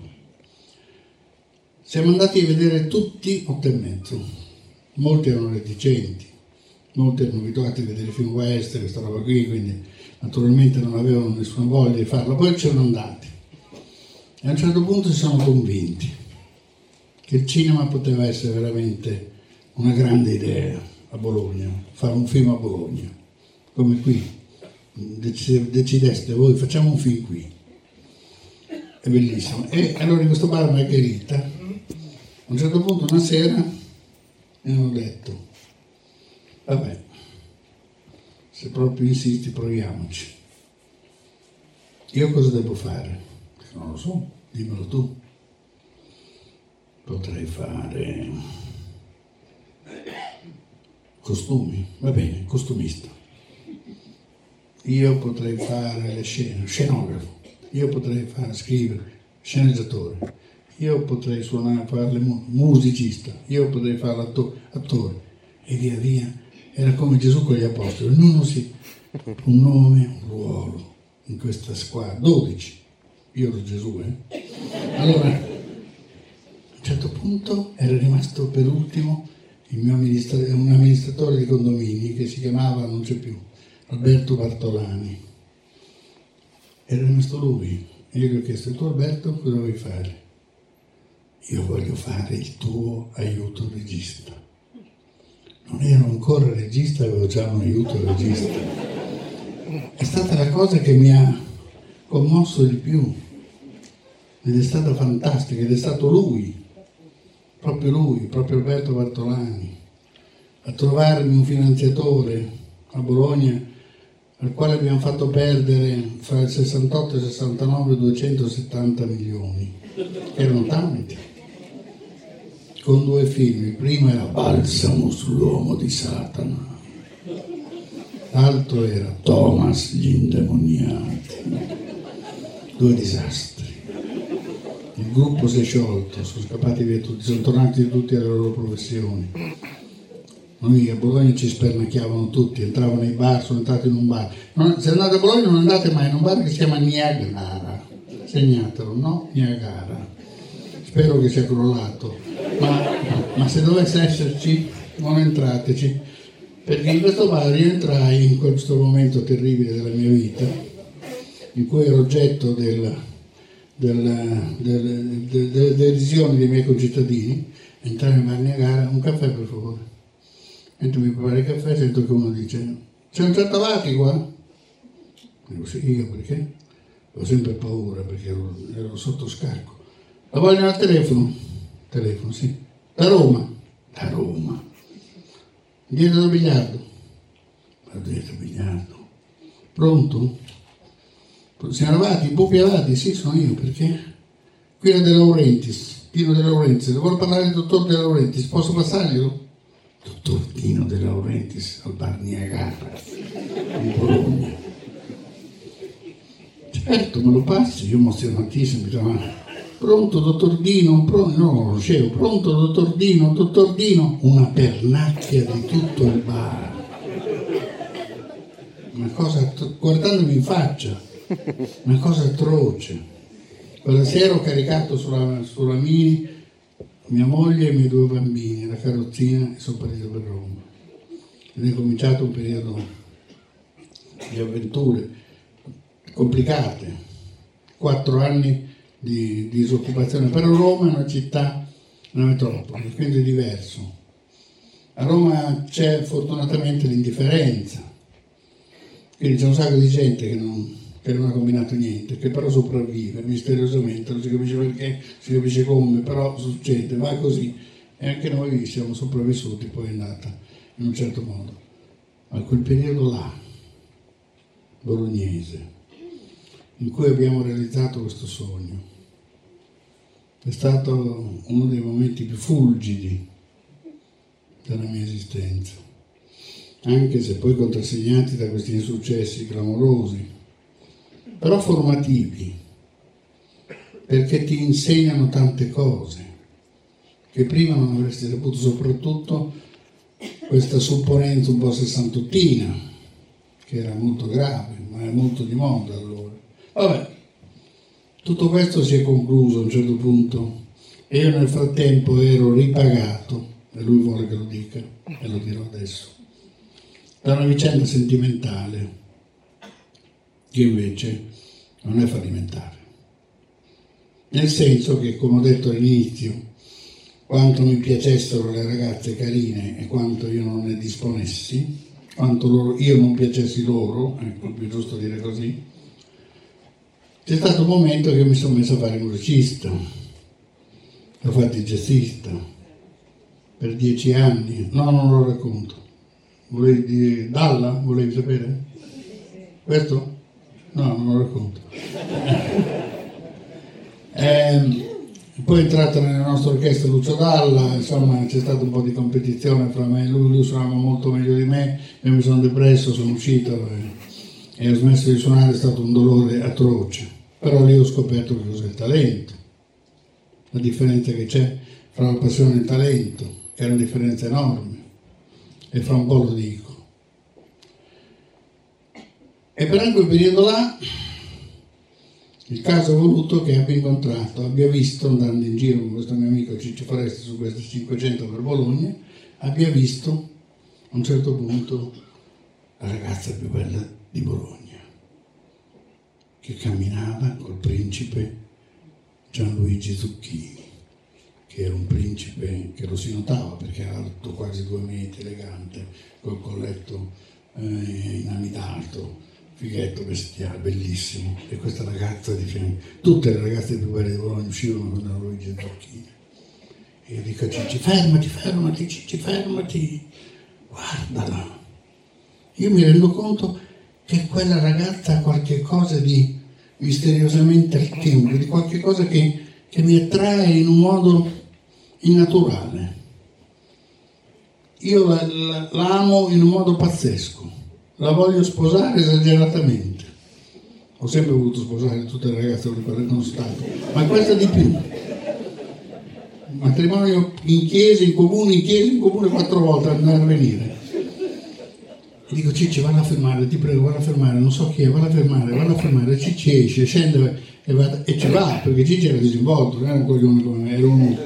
Siamo andati a vedere tutti 8,5. Molti erano reticenti, molti erano abituati a vedere film western, questa roba qui, quindi naturalmente non avevano nessuna voglia di farlo. Poi c'erano andati e a un certo punto si sono convinti che il cinema poteva essere veramente una grande idea a Bologna, fare un film a Bologna, come qui. Decideste voi, facciamo un film qui. È bellissimo. E allora in questo bar Margherita, a un certo punto una sera mi hanno detto: vabbè, se proprio insisti proviamoci. Io cosa devo fare? Non lo so, dimmelo tu. Potrei fare costumi, va bene, costumista. Io potrei fare le scene, scenografo. Io potrei scrivere, sceneggiatore. Io potrei fare musicista. Io potrei fare attore. E via via. Era come Gesù con gli apostoli. Ognuno un nome, un ruolo in questa squadra. 12. Io ero Gesù, Allora, a un certo punto era rimasto per ultimo un amministratore di condomini che si chiamava, non c'è più, Alberto Bartolani. Era rimasto lui. E io gli ho chiesto: tu Alberto cosa vuoi fare? Io voglio fare il tuo aiuto regista. non ero ancora regista, avevo già un aiuto regista. È stata la cosa che mi ha commosso di più, ed è stata fantastica, ed è stato lui, proprio Alberto Bartolani, a trovarmi un finanziatore a Bologna al quale abbiamo fatto perdere fra il 68 e il 69 270 milioni, erano tanti, con 2 film. Il primo era Balsamo sull'uomo di Satana, l'altro era Thomas gli indemoniati, 2 disastri. Il gruppo si è sciolto, sono scappati via tutti, sono tornati tutti alle loro professioni. Noi a Bologna ci spernacchiavano tutti, entravano nei bar, sono entrato in un bar. Se andate a Bologna non andate mai in un bar che si chiama Niagara, segnatelo, no? Niagara. Spero che sia crollato, ma se dovesse esserci non entrateci, perché in questo bar io entrai in questo momento terribile della mia vita, in cui ero oggetto delle derisioni dei miei concittadini. Entrai in bar Niagara, un caffè per favore. Mentre mi preparo il caffè sento che uno dice: c'è un Certavati qua? Dico sì, io perché? Ho sempre paura perché ero sotto scacco. La vogliono al telefono? Telefono, sì. Da Roma? Da Roma. Dietro al biliardo? Ma dietro al biliardo. Pronto? Signor Avati, Pupi Avati? Sì, sono io, perché? Qui è De Laurentiis, Dino De Laurentiis. Vuole parlare del dottor De Laurentiis, posso passarglielo? Dottor Dino De Laurentiis al bar Niagara di Bologna. Certo, me lo passi, io emozionatissimo, mi chiamavo: pronto dottor Dino? Pronto? No, non lo conoscevo. Pronto dottor Dino? Dottor Dino? Una pernacchia di tutto il bar. Una cosa, guardandomi in faccia, una cosa atroce. Quella sera ho caricato sulla Mini mia moglie e i miei 2 bambini, la carrozzina, e sono partito per Roma. Ed è cominciato un periodo di avventure complicate, 4 anni di disoccupazione, però Roma è una città, una metropoli, quindi è diverso. A Roma c'è fortunatamente l'indifferenza, quindi c'è un sacco di gente che non ha combinato niente, che però sopravvive misteriosamente, non si capisce perché, si capisce come, però succede, va così, e anche noi siamo sopravvissuti, poi è andata in un certo modo. Ma quel periodo là, bolognese, in cui abbiamo realizzato questo sogno, è stato uno dei momenti più fulgidi della mia esistenza, anche se poi contrassegnati da questi insuccessi clamorosi, però formativi, perché ti insegnano tante cose che prima non avresti saputo, soprattutto questa supponenza un po' sessantottina, che era molto grave, ma è molto di moda allora. Vabbè, tutto questo si è concluso a un certo punto e io nel frattempo ero ripagato, e lui vuole che lo dica, e lo dirò adesso, da una vicenda sentimentale che invece non è fallimentare. Nel senso che, come ho detto all'inizio, quanto mi piacessero le ragazze carine e quanto io non ne disponessi, quanto io non piacessi loro, ecco, più giusto dire così, c'è stato un momento che mi sono messo a fare il musicista, ho fatto il jazzista per 10 anni, no, non lo racconto. Volevi dire Dalla? Volevi sapere? Questo? No, non lo racconto. Poi è entrato nella nostra orchestra Lucio Dalla, insomma c'è stata un po' di competizione fra me e lui suonava molto meglio di me, io mi sono depresso, sono uscito e ho smesso di suonare, è stato un dolore atroce, però lì ho scoperto che cos'è il talento, la differenza che c'è fra la passione e il talento, che è una differenza enorme, e fra un po' lo dico. E per anche quel periodo là il caso ha voluto che abbia visto, andando in giro con questo mio amico Ciccio Foresti su questi 500 per Bologna, abbia visto a un certo punto la ragazza più bella di Bologna, che camminava col principe Gianluigi Zucchini. che era un principe, che lo si notava perché era alto quasi 2 metri, elegante, col colletto in amidanto, fighetto bestiale, bellissimo, e questa ragazza di fianco. Tutte le ragazze più belle di Bologna uscivano con la Luigi Zocchini. E io dico a Cicci, fermati Cicci, fermati, guardala. Io mi rendo conto che quella ragazza ha qualche cosa di misteriosamente altivo, di qualche cosa che mi attrae in un modo innaturale. Io la amo in un modo pazzesco, la voglio sposare esageratamente. Ho sempre voluto sposare tutte le ragazze con le quali sono stato, ma questa di più. Matrimonio in chiesa, in comune 4 volte, andare a venire. E dico, Cicci, valla a fermare, ti prego, valla a fermare, non so chi è, valla a fermare. Cicci esce, scende e ci va, perché Cicci era disinvolto, non era un coglione come me, era uno.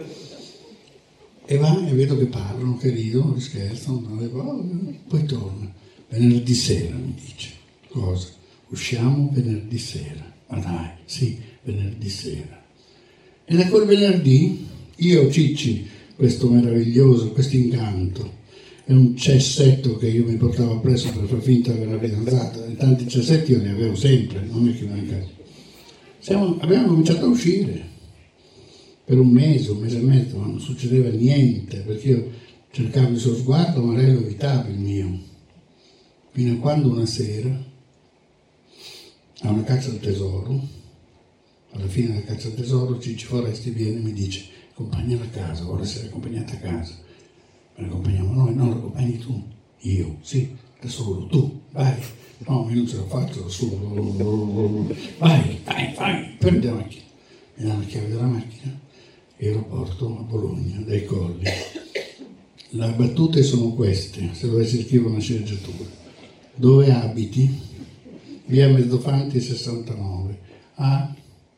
E va, e vedo che parlano, che ridono, che scherzano, poi torna. Venerdì sera, mi dice. Cosa? Usciamo venerdì sera. Ma dai, sì, venerdì sera. E da quel venerdì, io, Cicci, questo meraviglioso, questo incanto, è un cessetto che io mi portavo appresso per far finta di aver fidanzata, e tanti cessetti io li avevo sempre, non è che mancava. Abbiamo cominciato a uscire per un mese e mezzo, ma non succedeva niente, perché io cercavo il suo sguardo, ma lei lo evitava il mio. Fino a quando una sera, a una caccia al tesoro, alla fine della caccia al tesoro, Cicci Foresti viene e mi dice, accompagnala a casa, vuole essere accompagnata a casa. Me la accompagniamo noi, no, la accompagni tu. Io, sì, da solo, tu, vai. No, io non ce la faccio da solo. Vai, prendi la macchina. Mi dà la chiave della macchina e lo porto a Bologna, dai Colli. Le battute sono queste, se dovessi scrivere una sceneggiatura. Dove abiti? Via Mezzofanti 69. Ah.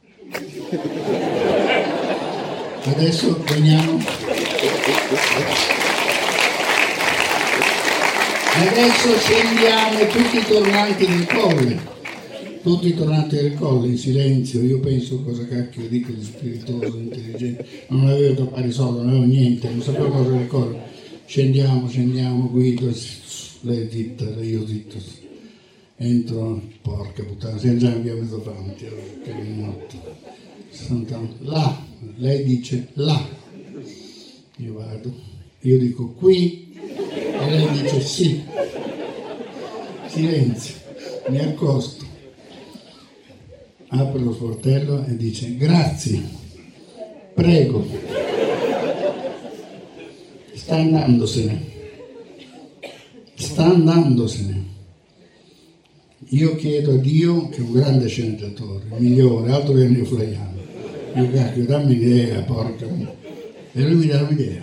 Adesso veniamo. Adesso scendiamo tutti i tornanti del colle in silenzio. Io penso cosa cacchio dico di spiritoso, di intelligente, non avevo da fare soldi, non avevo niente, non sapevo cosa del colle. Scendiamo, guido, lei zitta, io zitto. Entro, porca puttana, siamo già in via Mezzofanti, che notte. Là, lei dice là. Io vado, io dico qui. E lei dice sì, silenzio, mi accosto, apre lo sportello e dice grazie, prego, sta andandosene. Io chiedo a Dio, che è un grande sceneggiatore, il migliore, altro che Ennio Flaiano, io cacchio, dammi un'idea, porca, e lui mi dà un'idea.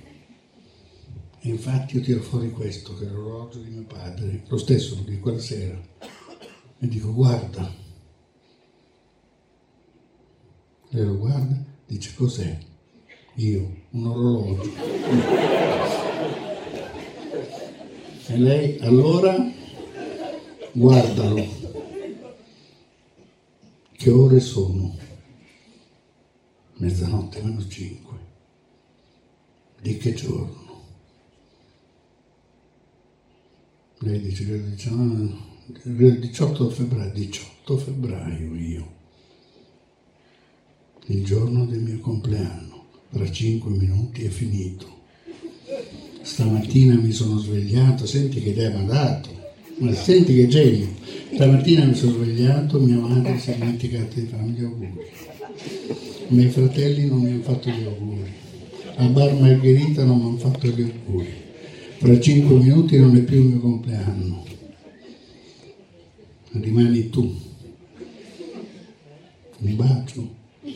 E infatti io tiro fuori questo, che è l'orologio di mio padre, lo stesso di quella sera, e dico guarda. Lei lo guarda, dice cos'è? Io, un orologio. E lei allora guardalo. Che ore sono? Mezzanotte meno 5. Di che giorno? Lei dice che il 18 febbraio io, il giorno del mio compleanno, tra 5 minuti è finito. Stamattina mi sono svegliato, senti che idea mi ha dato, ma senti che genio. Stamattina mi sono svegliato, mia madre si è dimenticata di farmi gli auguri. I miei fratelli non mi hanno fatto gli auguri. Al bar Margherita non mi hanno fatto gli auguri. Fra 5 minuti non è più il mio compleanno. Rimani tu. Un bacio.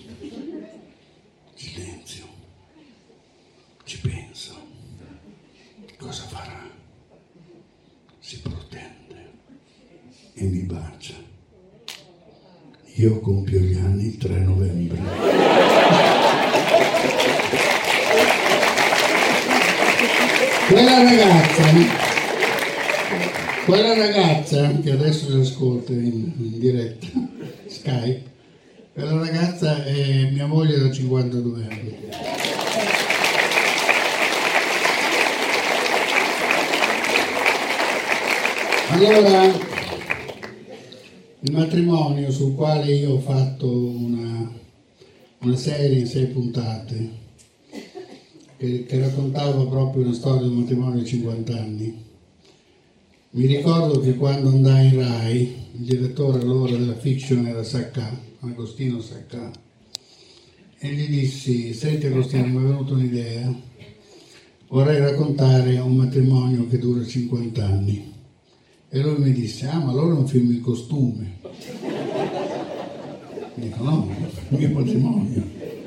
Silenzio. Ci pensa. Cosa farà? Si protende e mi bacia. Io compio gli anni il 3 novembre. Quella ragazza che adesso si ascolta in diretta, Skype, Quella ragazza è mia moglie da 52 anni. Allora, il matrimonio sul quale io ho fatto una serie in 6 puntate che raccontava proprio una storia di un matrimonio di 50 anni. Mi ricordo che quando andai in Rai, il direttore allora della fiction era Sacca, Agostino Sacca, e gli dissi: senti Agostino, mi è venuta un'idea, vorrei raccontare un matrimonio che dura 50 anni. E lui mi disse: ah, ma allora è un film in costume. Dico: no, è il mio matrimonio.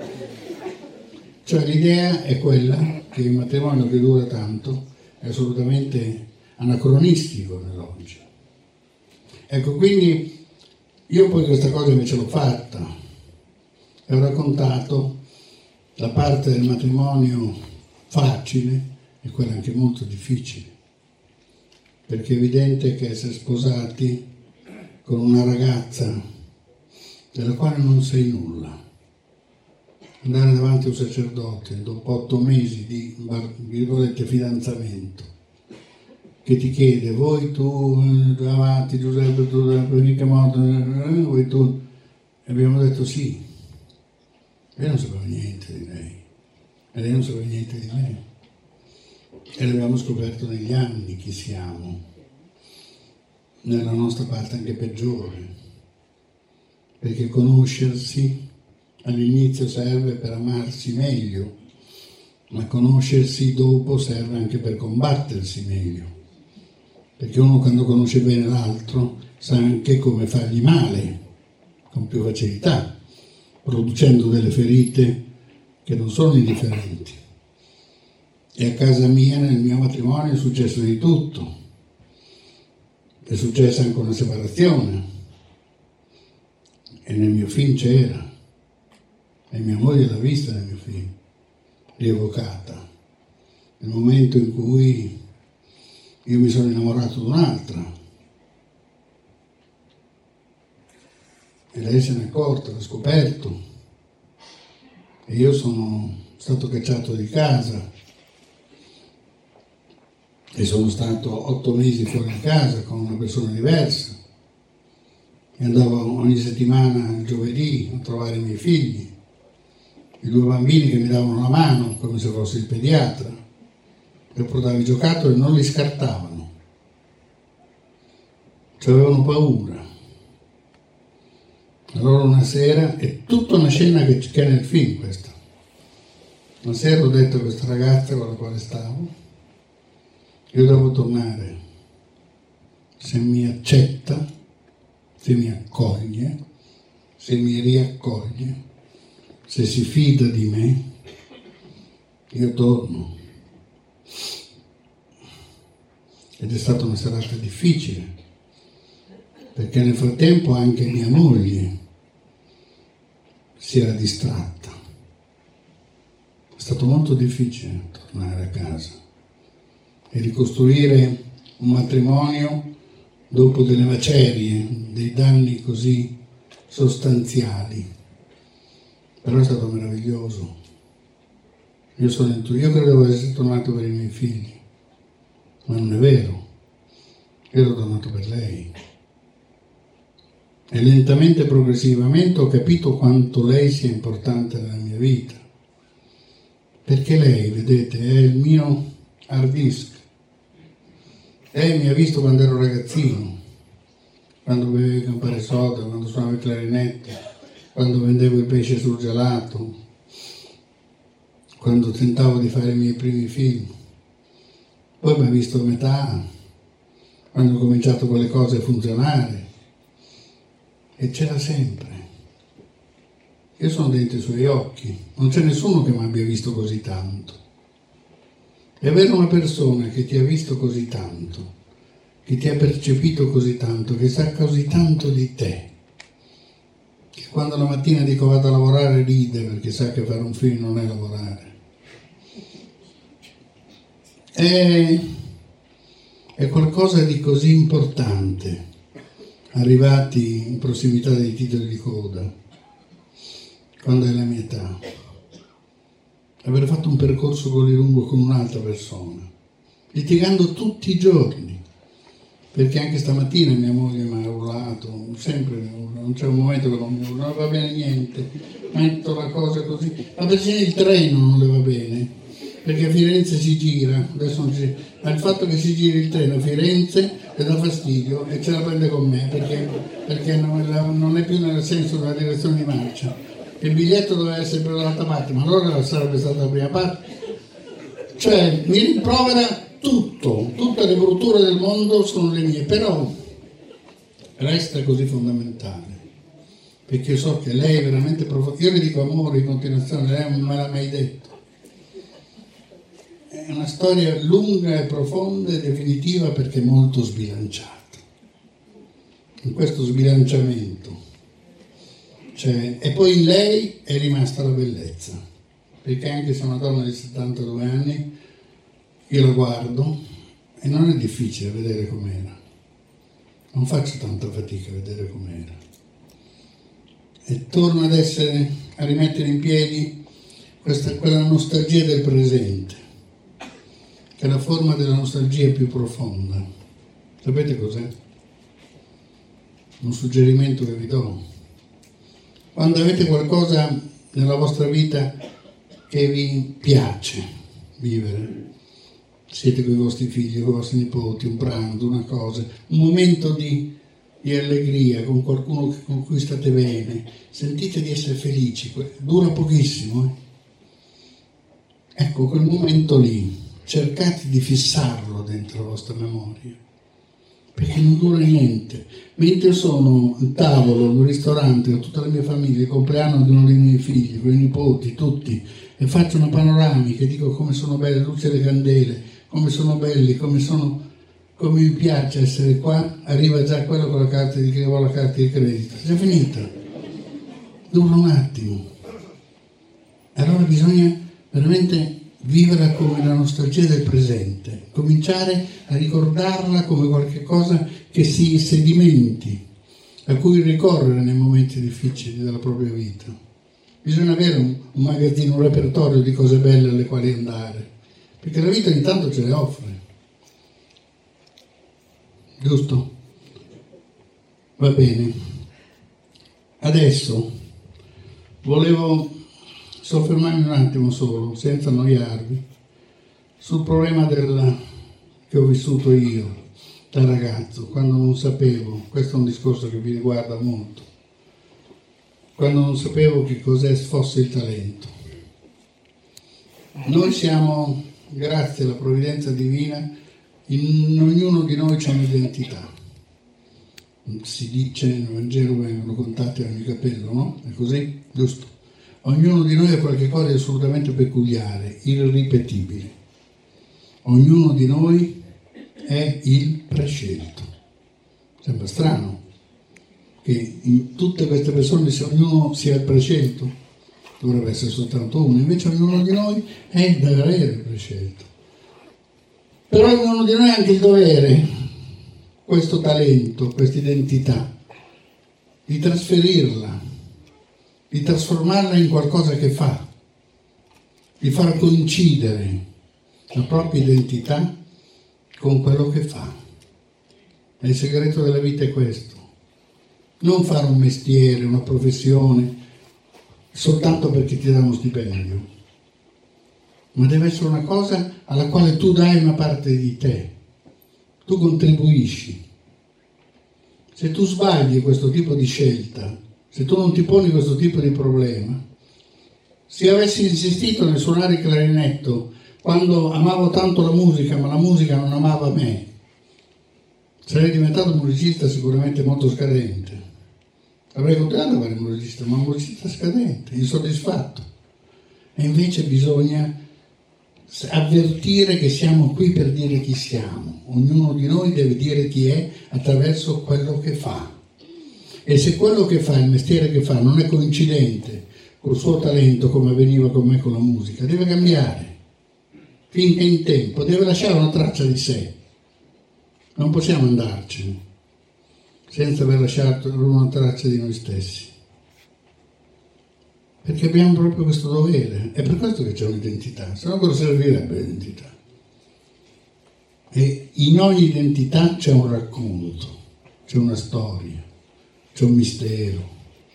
Cioè l'idea è quella che il matrimonio che dura tanto è assolutamente anacronistico nell'oggi. Ecco, quindi io poi questa cosa invece l'ho fatta e ho raccontato la parte del matrimonio facile e quella anche molto difficile, perché è evidente che essere sposati con una ragazza della quale non sai nulla, andare davanti a un sacerdote dopo 8 mesi di, virgolette, fidanzamento, che ti chiede: vuoi tu avanti Giuseppe, tu mica morto, vuoi tu? E abbiamo detto sì. Io non sapevo niente di lei e lei non sapeva niente di me, e l'abbiamo scoperto negli anni chi siamo, nella nostra parte anche peggiore, perché conoscersi all'inizio serve per amarsi meglio, ma conoscersi dopo serve anche per combattersi meglio, perché uno quando conosce bene l'altro sa anche come fargli male con più facilità, producendo delle ferite che non sono indifferenti. E a casa mia, nel mio matrimonio, è successo di tutto. È successa anche una separazione, e nel mio film c'era, e mia moglie l'ha vista nel mio film, rievocata, nel momento in cui io mi sono innamorato di un'altra e lei se n'è accorta, l'ha scoperto, e io sono stato cacciato di casa e sono stato 8 mesi fuori di casa con una persona diversa, e andavo ogni settimana il giovedì a trovare i miei figli, i 2 bambini che mi davano la mano come se fossi il pediatra, e portavo i giocattoli e non li scartavano, cioè avevano paura. Allora una sera, è tutta una scena che è nel film questa, una sera ho detto a questa ragazza con la quale stavo: io devo tornare, se mi accetta, se mi accoglie, se mi riaccoglie, se si fida di me, io torno. Ed è stata una serata difficile, perché nel frattempo anche mia moglie si era distratta. È stato molto difficile tornare a casa e ricostruire un matrimonio dopo delle macerie, dei danni così sostanziali. Però è stato meraviglioso. Io credevo di essere tornato per i miei figli, ma non è vero. Io ero tornato per lei. E lentamente, progressivamente ho capito quanto lei sia importante nella mia vita. Perché lei, vedete, è il mio hard disk. Lei mi ha visto quando ero ragazzino, quando bevevo il Campari Soda, quando suonavo il clarinetto, quando vendevo il pesce sul gelato, quando tentavo di fare i miei primi film. Poi mi ha visto a metà, quando ho cominciato quelle cose a funzionare, e c'era sempre. Io sono dentro i suoi occhi, non c'è nessuno che mi abbia visto così tanto. E avere una persona che ti ha visto così tanto, che ti ha percepito così tanto, che sa così tanto di te, che quando la mattina dico vado a lavorare ride perché sa che fare un film non è lavorare. È qualcosa di così importante, arrivati in prossimità dei titoli di coda, quando hai la mia età, aver fatto un percorso così lungo con un'altra persona, litigando tutti i giorni, perché anche stamattina mia moglie mi ha urlato, sempre, non c'è un momento che non va bene niente, metto la cosa così, ma persino il treno non le va bene, perché a Firenze si gira, adesso non si, ma il fatto che si giri il treno a Firenze le dà fastidio e ce la prende con me, perché non è più nel senso della direzione di marcia. Il biglietto doveva essere per l'altra parte, ma allora sarebbe stata la prima parte. Cioè mi rimprovera tutto, tutte le brutture del mondo sono le mie, però resta così fondamentale, perché so che lei è veramente profonda. Io le dico amore in continuazione, lei non me l'ha mai detto. È una storia lunga e profonda e definitiva perché molto sbilanciata. In questo sbilanciamento e poi in lei è rimasta la bellezza, perché anche se è una donna di 72 anni, io la guardo e non è difficile vedere com'era, non faccio tanta fatica a vedere com'era, e torno a rimettere in piedi quella nostalgia del presente, che è la forma della nostalgia più profonda. Sapete cos'è? Un suggerimento che vi do: quando avete qualcosa nella vostra vita che vi piace vivere, siete con i vostri figli, con i vostri nipoti, un pranzo, una cosa, un momento di allegria con qualcuno con cui state bene, sentite di essere felici, dura pochissimo. Ecco, quel momento lì, cercate di fissarlo dentro la vostra memoria, perché non dura niente. Mentre sono al tavolo, in un ristorante, con tutta la mia famiglia, il compleanno di uno dei miei figli, con i nipoti, tutti, e faccio una panoramica e dico come sono belle le luci e le candele, come sono belli, come mi piace essere qua, arriva già quello con la carta di credito. È già finita. Dura un attimo. Allora bisogna veramente vivere come la nostalgia del presente, cominciare a ricordarla come qualcosa che si sedimenti, a cui ricorrere nei momenti difficili della propria vita. Bisogna avere un magazzino, un repertorio di cose belle alle quali andare, perché la vita intanto ce le offre. Giusto? Va bene. Adesso volevo soffermarmi un attimo solo, senza annoiarvi, sul problema che ho vissuto io da ragazzo, quando non sapevo, questo è un discorso che vi riguarda molto, quando non sapevo che cos'è fosse il talento. Noi siamo, grazie alla provvidenza divina, in ognuno di noi c'è un'identità. Si dice nel Vangelo vengono contati ogni capello, no? È così? Giusto? Ognuno di noi ha qualcosa di assolutamente peculiare, irripetibile. Ognuno di noi è il prescelto. Sembra strano che in tutte queste persone, se ognuno sia il prescelto, dovrebbe essere soltanto uno, invece ognuno di noi è davvero il prescelto. Però ognuno di noi ha anche il dovere, questo talento, questa identità, di trasferirla, di trasformarla in qualcosa che fa, di far coincidere la propria identità con quello che fa. E il segreto della vita è questo: non fare un mestiere, una professione soltanto perché ti dà uno stipendio, ma deve essere una cosa alla quale tu dai una parte di te, tu contribuisci. Se tu sbagli questo tipo di scelta, se tu non ti poni questo tipo di problema, se avessi insistito nel suonare il clarinetto quando amavo tanto la musica, ma la musica non amava me, sarei diventato un musicista sicuramente molto scadente. Avrei continuato a fare il musicista, ma un musicista scadente, insoddisfatto. E invece bisogna avvertire che siamo qui per dire chi siamo. Ognuno di noi deve dire chi è attraverso quello che fa. E se quello che fa, il mestiere che fa, non è coincidente col suo talento, come avveniva con me con la musica, deve cambiare. Finché è in tempo, deve lasciare una traccia di sé. Non possiamo andarcene senza aver lasciato una traccia di noi stessi. perché abbiamo proprio questo dovere. È per questo che c'è un'identità, se no cosa servirebbe l'identità? E in ogni identità c'è un racconto, c'è una storia, c'è un mistero,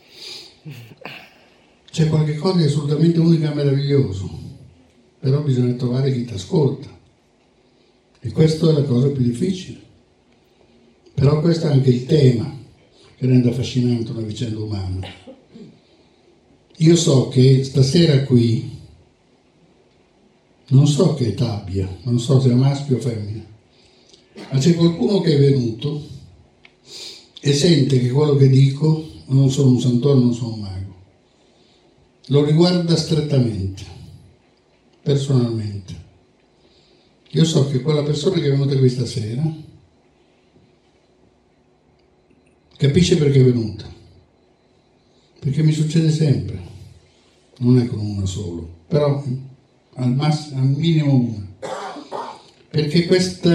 c'è qualche cosa di assolutamente unico e meraviglioso, però bisogna trovare chi ti ascolta, e questa è la cosa più difficile. Però questo è anche il tema che rende affascinante una vicenda umana. Io so che stasera qui, non so che età abbia, non so se è maschio o femmina, ma c'è qualcuno che è venuto e sente che quello che dico non sono un santone, non sono un mago. Lo riguarda strettamente, personalmente. Io so che quella persona che è venuta qui stasera capisce perché è venuta, perché mi succede sempre, non è con una solo, però al minimo una, perché questo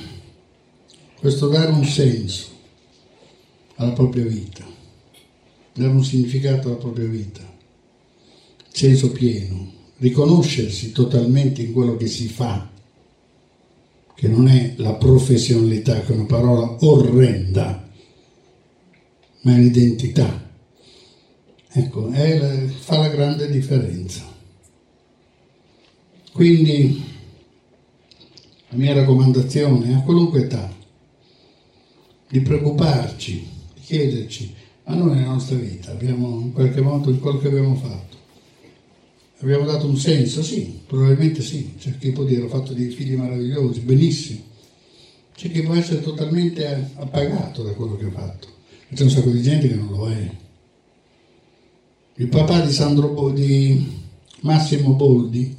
dare un senso alla propria vita, dare un significato alla propria vita, senso pieno, riconoscersi totalmente in quello che si fa, che non è la professionalità, che è una parola orrenda, ma è l'identità. Ecco, fa la grande differenza. Quindi la mia raccomandazione è a qualunque età di preoccuparci, di chiederci, ma noi nella nostra vita abbiamo in qualche modo quello che abbiamo fatto. Abbiamo dato un senso? Sì, probabilmente sì. C'è chi può dire ho fatto dei figli meravigliosi, benissimo. C'è chi può essere totalmente appagato da quello che ha fatto. C'è un sacco di gente che non lo è. Il papà di Massimo Boldi,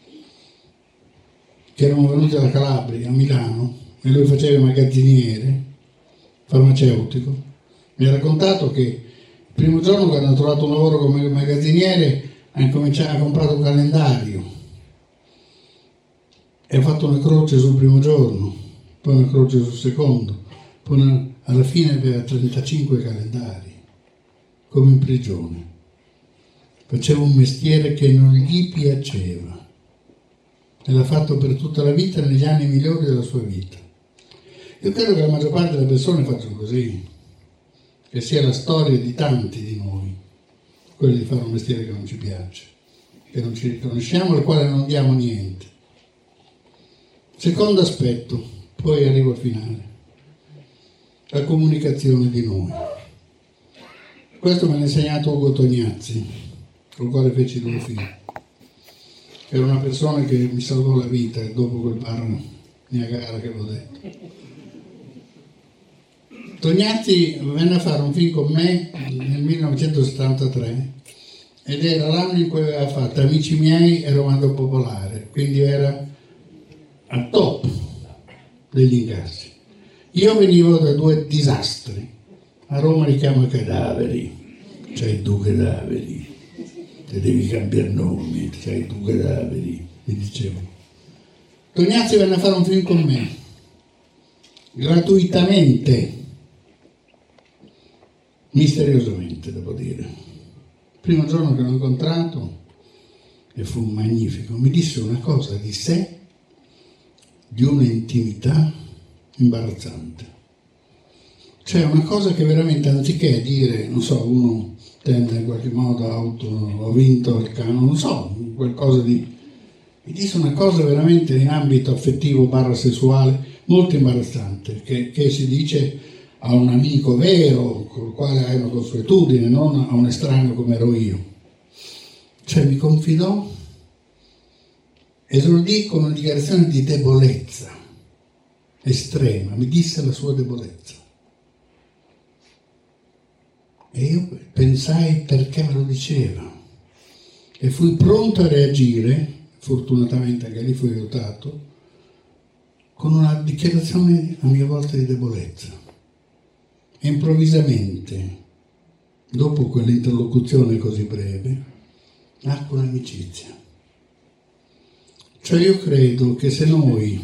che erano venuti da Calabria a Milano, e lui faceva il magazziniere farmaceutico, mi ha raccontato che il primo giorno che hanno trovato un lavoro come magazziniere ha comprato un calendario e ha fatto una croce sul primo giorno, poi una croce sul secondo, poi alla fine aveva 35 calendari, come in prigione. Faceva un mestiere che non gli piaceva e l'ha fatto per tutta la vita, negli anni migliori della sua vita. Io credo che la maggior parte delle persone facciano così, che sia la storia di tanti di noi, quello di fare un mestiere che non ci piace, che non ci riconosciamo, al quale non diamo niente. Secondo aspetto, poi arrivo al finale, la comunicazione di noi. Questo me l'ha insegnato Ugo Tognazzi, con il quale feci 2 figli. Era una persona che mi salvò la vita dopo quel bar Niagara che avevo detto. Tognazzi venne a fare un film con me nel 1973 ed era l'anno in cui aveva fatto Amici miei e Romando Popolare, quindi era al top degli incassi. Io venivo da 2 disastri. A Roma li chiamo cadaveri, c'hai 2 cadaveri, te devi cambiare nome, c'hai 2 cadaveri, mi dicevano. Tognazzi venne a fare un film con me, gratuitamente, misteriosamente devo dire. Il primo giorno che l'ho incontrato, e fu magnifico, mi disse una cosa di sé, di un'intimità imbarazzante. Cioè una cosa che veramente, anziché dire, non so, uno tende in qualche modo ho vinto il canone, non so, qualcosa di... Mi disse una cosa veramente in ambito affettivo / sessuale molto imbarazzante, che si dice a un amico vero, con il quale hai una consuetudine, non a un estraneo come ero io. Cioè mi confidò, esordì con una dichiarazione di debolezza estrema, mi disse la sua debolezza. E io pensai perché me lo diceva e fui pronto a reagire, fortunatamente anche lì fui aiutato, con una dichiarazione a mia volta di debolezza. E improvvisamente, dopo quell'interlocuzione così breve, nacque un'amicizia. Cioè io credo che se noi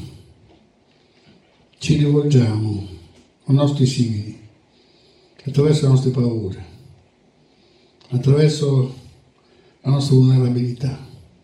ci rivolgiamo ai nostri simili, attraverso le nostre paure, attraverso la nostra vulnerabilità.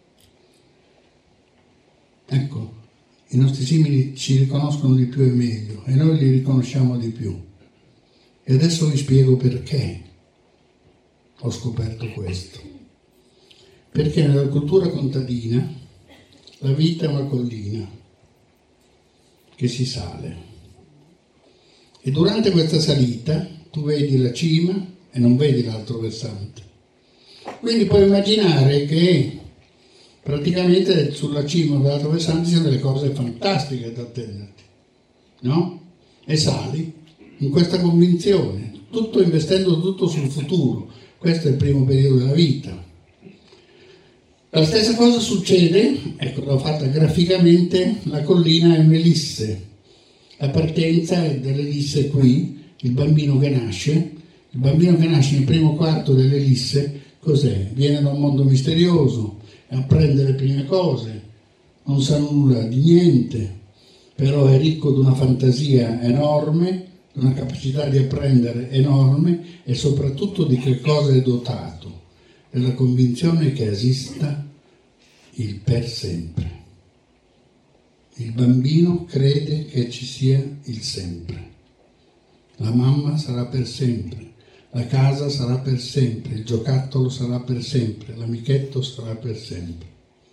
Ecco, i nostri simili ci riconoscono di più e meglio e noi li riconosciamo di più. E adesso vi spiego perché ho scoperto questo. Perché nella cultura contadina la vita è una collina che si sale. E durante questa salita tu vedi la cima e non vedi l'altro versante. Quindi puoi immaginare che praticamente sulla cima dell'altro versante ci sono delle cose fantastiche da attenderti, no? E sali in questa convinzione, tutto investendo tutto sul futuro. Questo è il primo periodo della vita. La stessa cosa succede, ecco, l'ho fatta graficamente, la collina è un'ellisse. La partenza è dell'ellisse qui, il bambino che nasce nel primo quarto dell'ellisse, cos'è? Viene da un mondo misterioso, apprende le prime cose, non sa nulla di niente, però è ricco di una fantasia enorme, di una capacità di apprendere enorme e soprattutto di che cosa è dotato, della convinzione che esista il per sempre. Il bambino crede che ci sia il sempre. La mamma sarà per sempre, la casa sarà per sempre, il giocattolo sarà per sempre, l'amichetto sarà per sempre.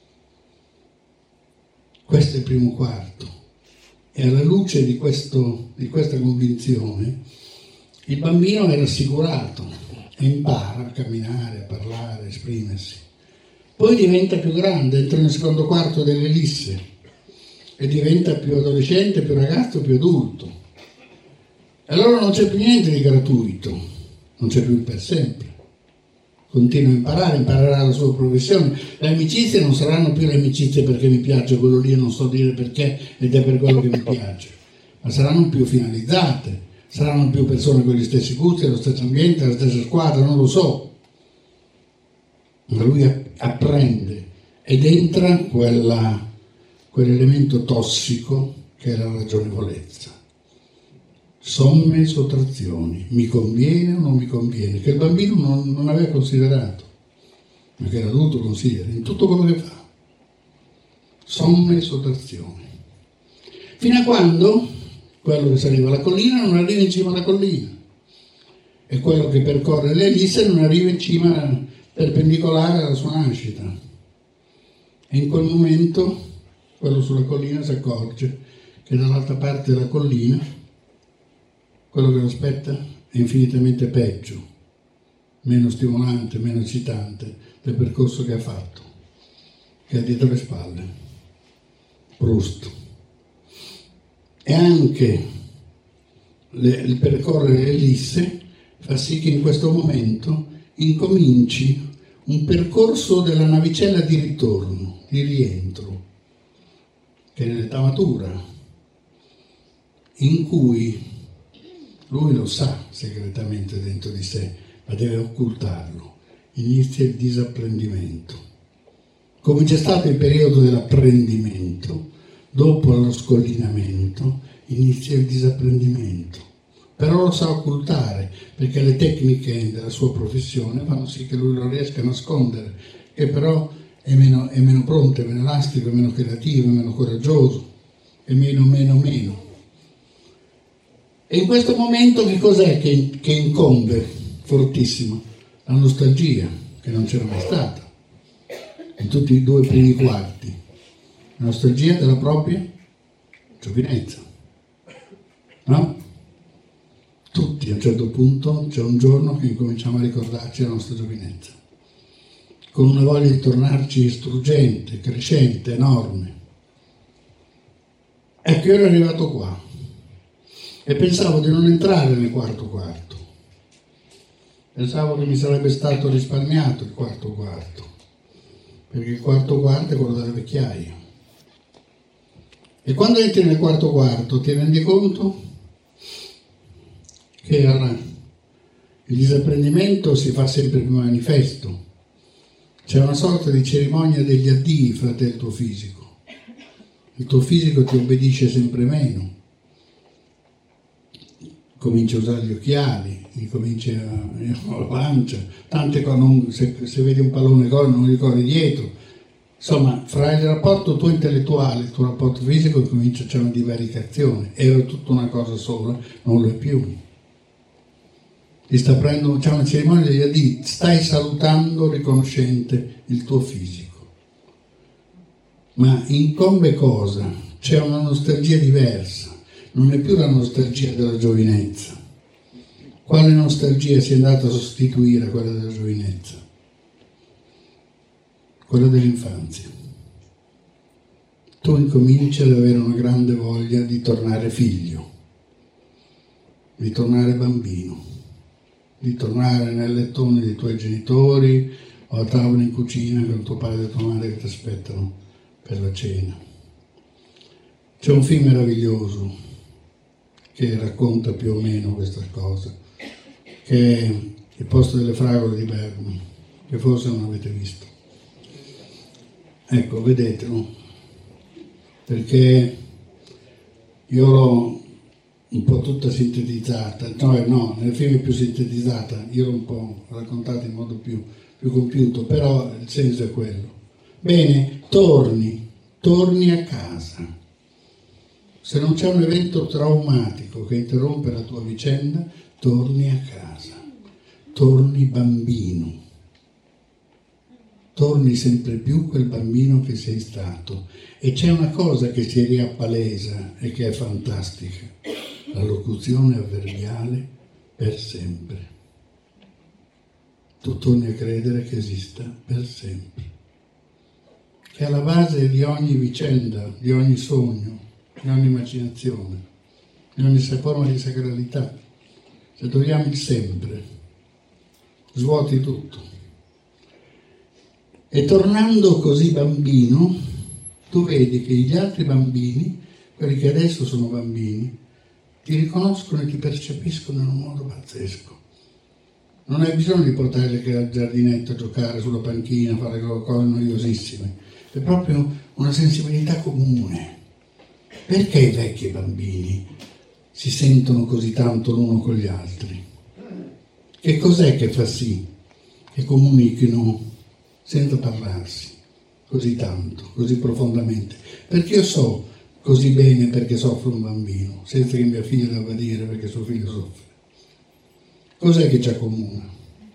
Questo è il primo quarto. E alla luce di questa convinzione, il bambino è rassicurato e impara a camminare, a parlare, a esprimersi. Poi diventa più grande, entra nel secondo quarto dell'ellisse e diventa più adolescente, più ragazzo, più adulto. E allora non c'è più niente di gratuito, non c'è più il per sempre. Continua a imparare, imparerà la sua professione. Le amicizie non saranno più le amicizie perché mi piace quello lì e non so dire perché ed è per quello che mi piace, ma saranno più finalizzate, saranno più persone con gli stessi gusti, lo stesso ambiente, la stessa squadra, non lo so. Ma lui apprende ed entra quell'elemento tossico che è la ragionevolezza. Somme e sottrazioni, mi conviene o non mi conviene, che il bambino non aveva considerato, ma che l'adulto considera in tutto quello che fa. Somme e sottrazioni. Fino a quando quello che saliva alla collina non arriva in cima alla collina e quello che percorre le ellisse non arriva in cima perpendicolare alla sua nascita. E in quel momento quello sulla collina si accorge che dall'altra parte della collina quello che lo aspetta è infinitamente peggio, meno stimolante, meno eccitante del percorso che ha fatto, che ha dietro le spalle. Proust. E anche il percorrere l'ellisse fa sì che in questo momento incominci un percorso della navicella di ritorno, di rientro, che è nell'età matura, in cui lui lo sa segretamente dentro di sé, ma deve occultarlo. Inizia il disapprendimento. Come c'è stato il periodo dell'apprendimento, dopo lo scollinamento inizia il disapprendimento. Però lo sa occultare, perché le tecniche della sua professione fanno sì che lui lo riesca a nascondere, che però è meno pronto, è meno elastico, è meno creativo, è meno coraggioso, è meno. E in questo momento che cos'è che incombe fortissimo? La nostalgia, che non c'era mai stata, in tutti i due primi quarti. La nostalgia della propria giovinezza, no? Tutti a un certo punto c'è un giorno che incominciamo a ricordarci la nostra giovinezza, con una voglia di tornarci struggente, crescente, enorme. Ecco, io ero arrivato qua e pensavo di non entrare nel quarto quarto. Pensavo che mi sarebbe stato risparmiato il quarto quarto, perché il quarto quarto è quello della vecchiaia. E quando entri nel quarto quarto ti rendi conto che il disapprendimento si fa sempre più manifesto. C'è una sorta di cerimonia degli addii fra te e il tuo fisico. Il tuo fisico ti obbedisce sempre meno. cominci a usare gli occhiali, cominci la pancia, tante cose, se vedi un pallone non gli corri dietro. Insomma, fra il rapporto tuo intellettuale e il tuo rapporto fisico comincia a c'è una divaricazione. Era tutta una cosa sola, non lo è più. Ti sta prendendo, c'è una cerimonia degli addii, stai salutando riconoscente il tuo fisico. Ma incombe cosa? C'è una nostalgia diversa, non è più la nostalgia della giovinezza. Quale nostalgia si è andata a sostituire a quella della giovinezza? Quella dell'infanzia. Tu incominci ad avere una grande voglia di tornare figlio, di tornare bambino, di tornare nel lettone dei tuoi genitori o a tavola in cucina con tuo padre e tua madre che ti aspettano per la cena. C'è un film meraviglioso che racconta più o meno questa cosa, che è Il posto delle fragole di Bergman, che forse non avete visto. Ecco, vedetelo, perché io l'ho un po' tutta sintetizzata, no, nel film è più sintetizzata, io l'ho un po' raccontata in modo più compiuto, però il senso è quello. Bene, torni a casa. Se non c'è un evento traumatico che interrompe la tua vicenda, torni a casa, torni bambino. Torni sempre più quel bambino che sei stato. E c'è una cosa che si riappalesa e che è fantastica: la locuzione avverbiale per sempre. Tu torni a credere che esista per sempre, che è alla base di ogni vicenda, di ogni sogno, di ogni immaginazione, di ogni forma di sacralità. Se troviamo il sempre, svuoti tutto. E tornando così bambino, tu vedi che gli altri bambini, quelli che adesso sono bambini, ti riconoscono e ti percepiscono in un modo pazzesco. Non hai bisogno di portarli al giardinetto a giocare sulla panchina, a fare cose noiosissime. È proprio una sensibilità comune. Perché i vecchi bambini si sentono così tanto l'uno con gli altri? Che cos'è che fa sì che comunichino senza parlarsi così tanto, così profondamente? Perché io so così bene perché soffre un bambino, senza che mia figlia debba dire perché suo figlio soffre. Cos'è che ci accomuna?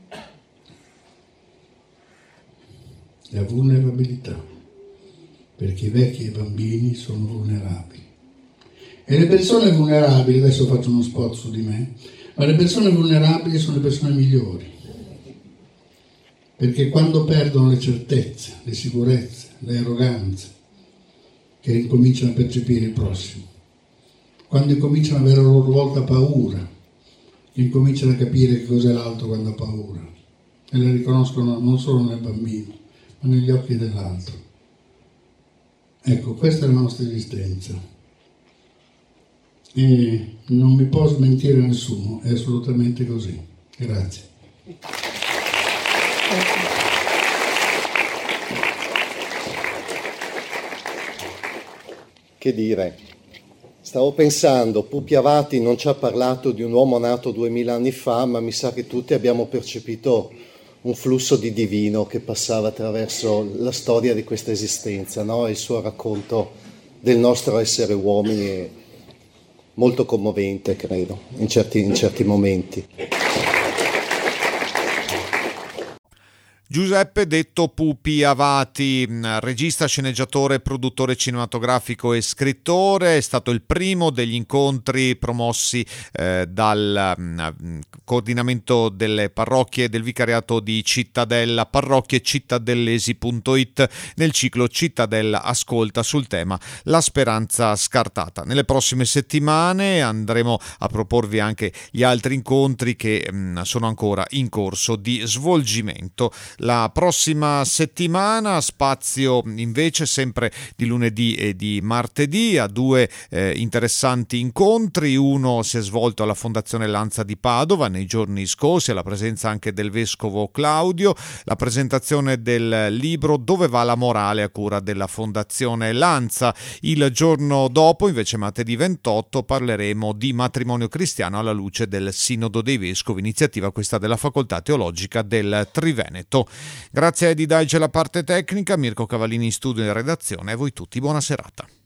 La vulnerabilità, perché i vecchi e i bambini sono vulnerabili. E le persone vulnerabili, adesso faccio uno spot su di me, ma le persone vulnerabili sono le persone migliori. Perché quando perdono le certezze, le sicurezze, le arroganze, che incominciano a percepire il prossimo, quando incominciano ad avere a loro volta paura, che incominciano a capire che cos'è l'altro quando ha paura, e le riconoscono non solo nel bambino, ma negli occhi dell'altro. Ecco, questa è la nostra esistenza. E non mi può smentire nessuno, è assolutamente così. Grazie. Che dire, stavo pensando, Pupi Avati non ci ha parlato di un uomo nato 2000 anni fa, ma mi sa che tutti abbiamo percepito un flusso di divino che passava attraverso la storia di questa esistenza, no? Il suo racconto del nostro essere uomini è molto commovente, credo, in certi momenti. Giuseppe detto Pupi Avati, regista, sceneggiatore, produttore cinematografico e scrittore, è stato il primo degli incontri promossi dal coordinamento delle parrocchie del vicariato di Cittadella, parrocchiecittadellesi.it, nel ciclo Cittadella Ascolta sul tema La speranza scartata. Nelle prossime settimane andremo a proporvi anche gli altri incontri che sono ancora in corso di svolgimento. la prossima settimana. Spazio invece sempre di lunedì e di martedì a due interessanti incontri. Uno si è svolto alla Fondazione Lanza di Padova nei giorni scorsi, alla presenza anche del vescovo Claudio, la presentazione del libro Dove va la morale a cura della Fondazione Lanza. Il giorno dopo, invece martedì 28, parleremo di matrimonio cristiano alla luce del Sinodo dei Vescovi, iniziativa questa della Facoltà Teologica del Triveneto. Grazie a Eddie Daice la parte tecnica, Mirko Cavallini in studio e in redazione, e a voi tutti buona serata.